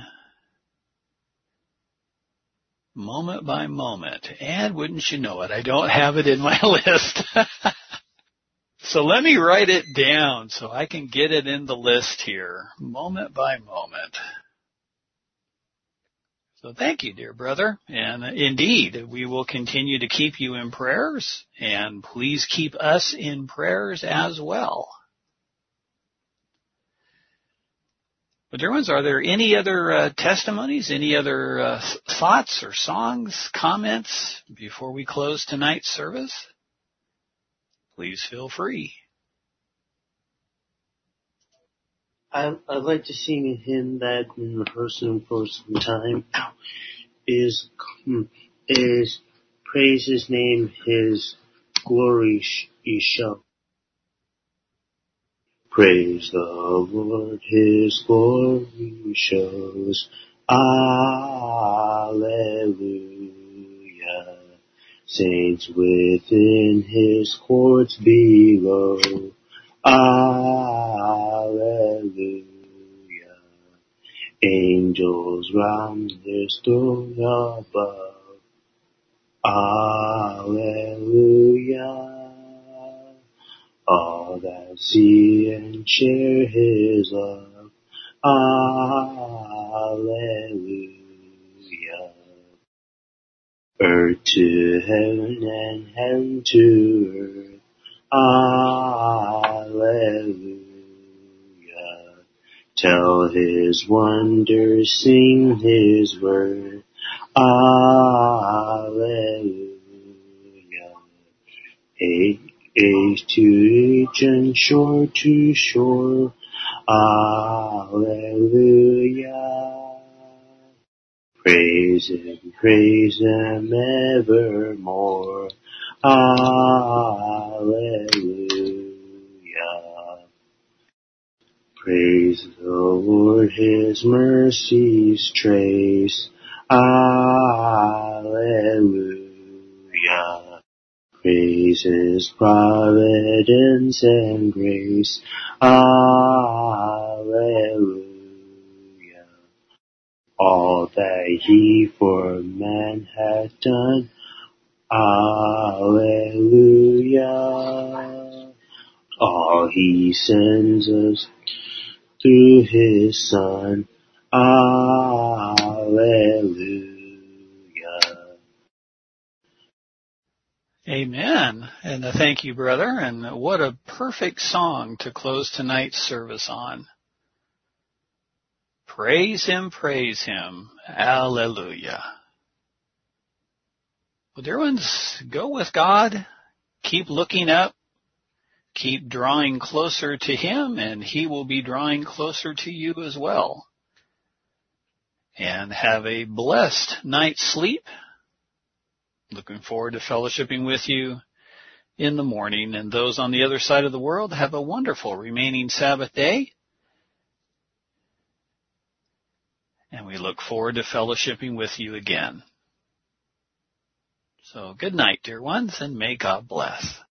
Moment by moment. And wouldn't you know it, I don't have it in my list. So let me write it down so I can get it in the list here. Moment by moment. So thank you, dear brother. And indeed, we will continue to keep you in prayers, and please keep us in prayers as well. But dear ones, are there any other testimonies, any other thoughts or songs, comments before we close tonight's service? Please feel free. I'd like to sing a hymn that I've been rehearsing for some time. Is praise His name, His glory He show. Praise the Lord, His glory shows. Alleluia. Saints within His courts below. Alleluia. Angels round His throne above. Alleluia. All that see and share His love. Alleluia. Earth to heaven and heaven to earth. Alleluia. Tell His wonders, sing His word. Alleluia. Age to age and shore to shore. Alleluia. Praise Him evermore. Alleluia. Praise the Lord, His mercies trace. Alleluia. Praise His providence and grace. Alleluia. All that He for man hath done. Alleluia. All He sends us through His Son. Alleluia. Amen. And thank you, brother. And what a perfect song to close tonight's service on. Praise Him, praise Him. Alleluia. Well, dear ones, go with God. Keep looking up. Keep drawing closer to Him, and He will be drawing closer to you as well. And have a blessed night's sleep. Looking forward to fellowshipping with you in the morning. And those on the other side of the world, have a wonderful remaining Sabbath day. And we look forward to fellowshipping with you again. So good night, dear ones, and may God bless.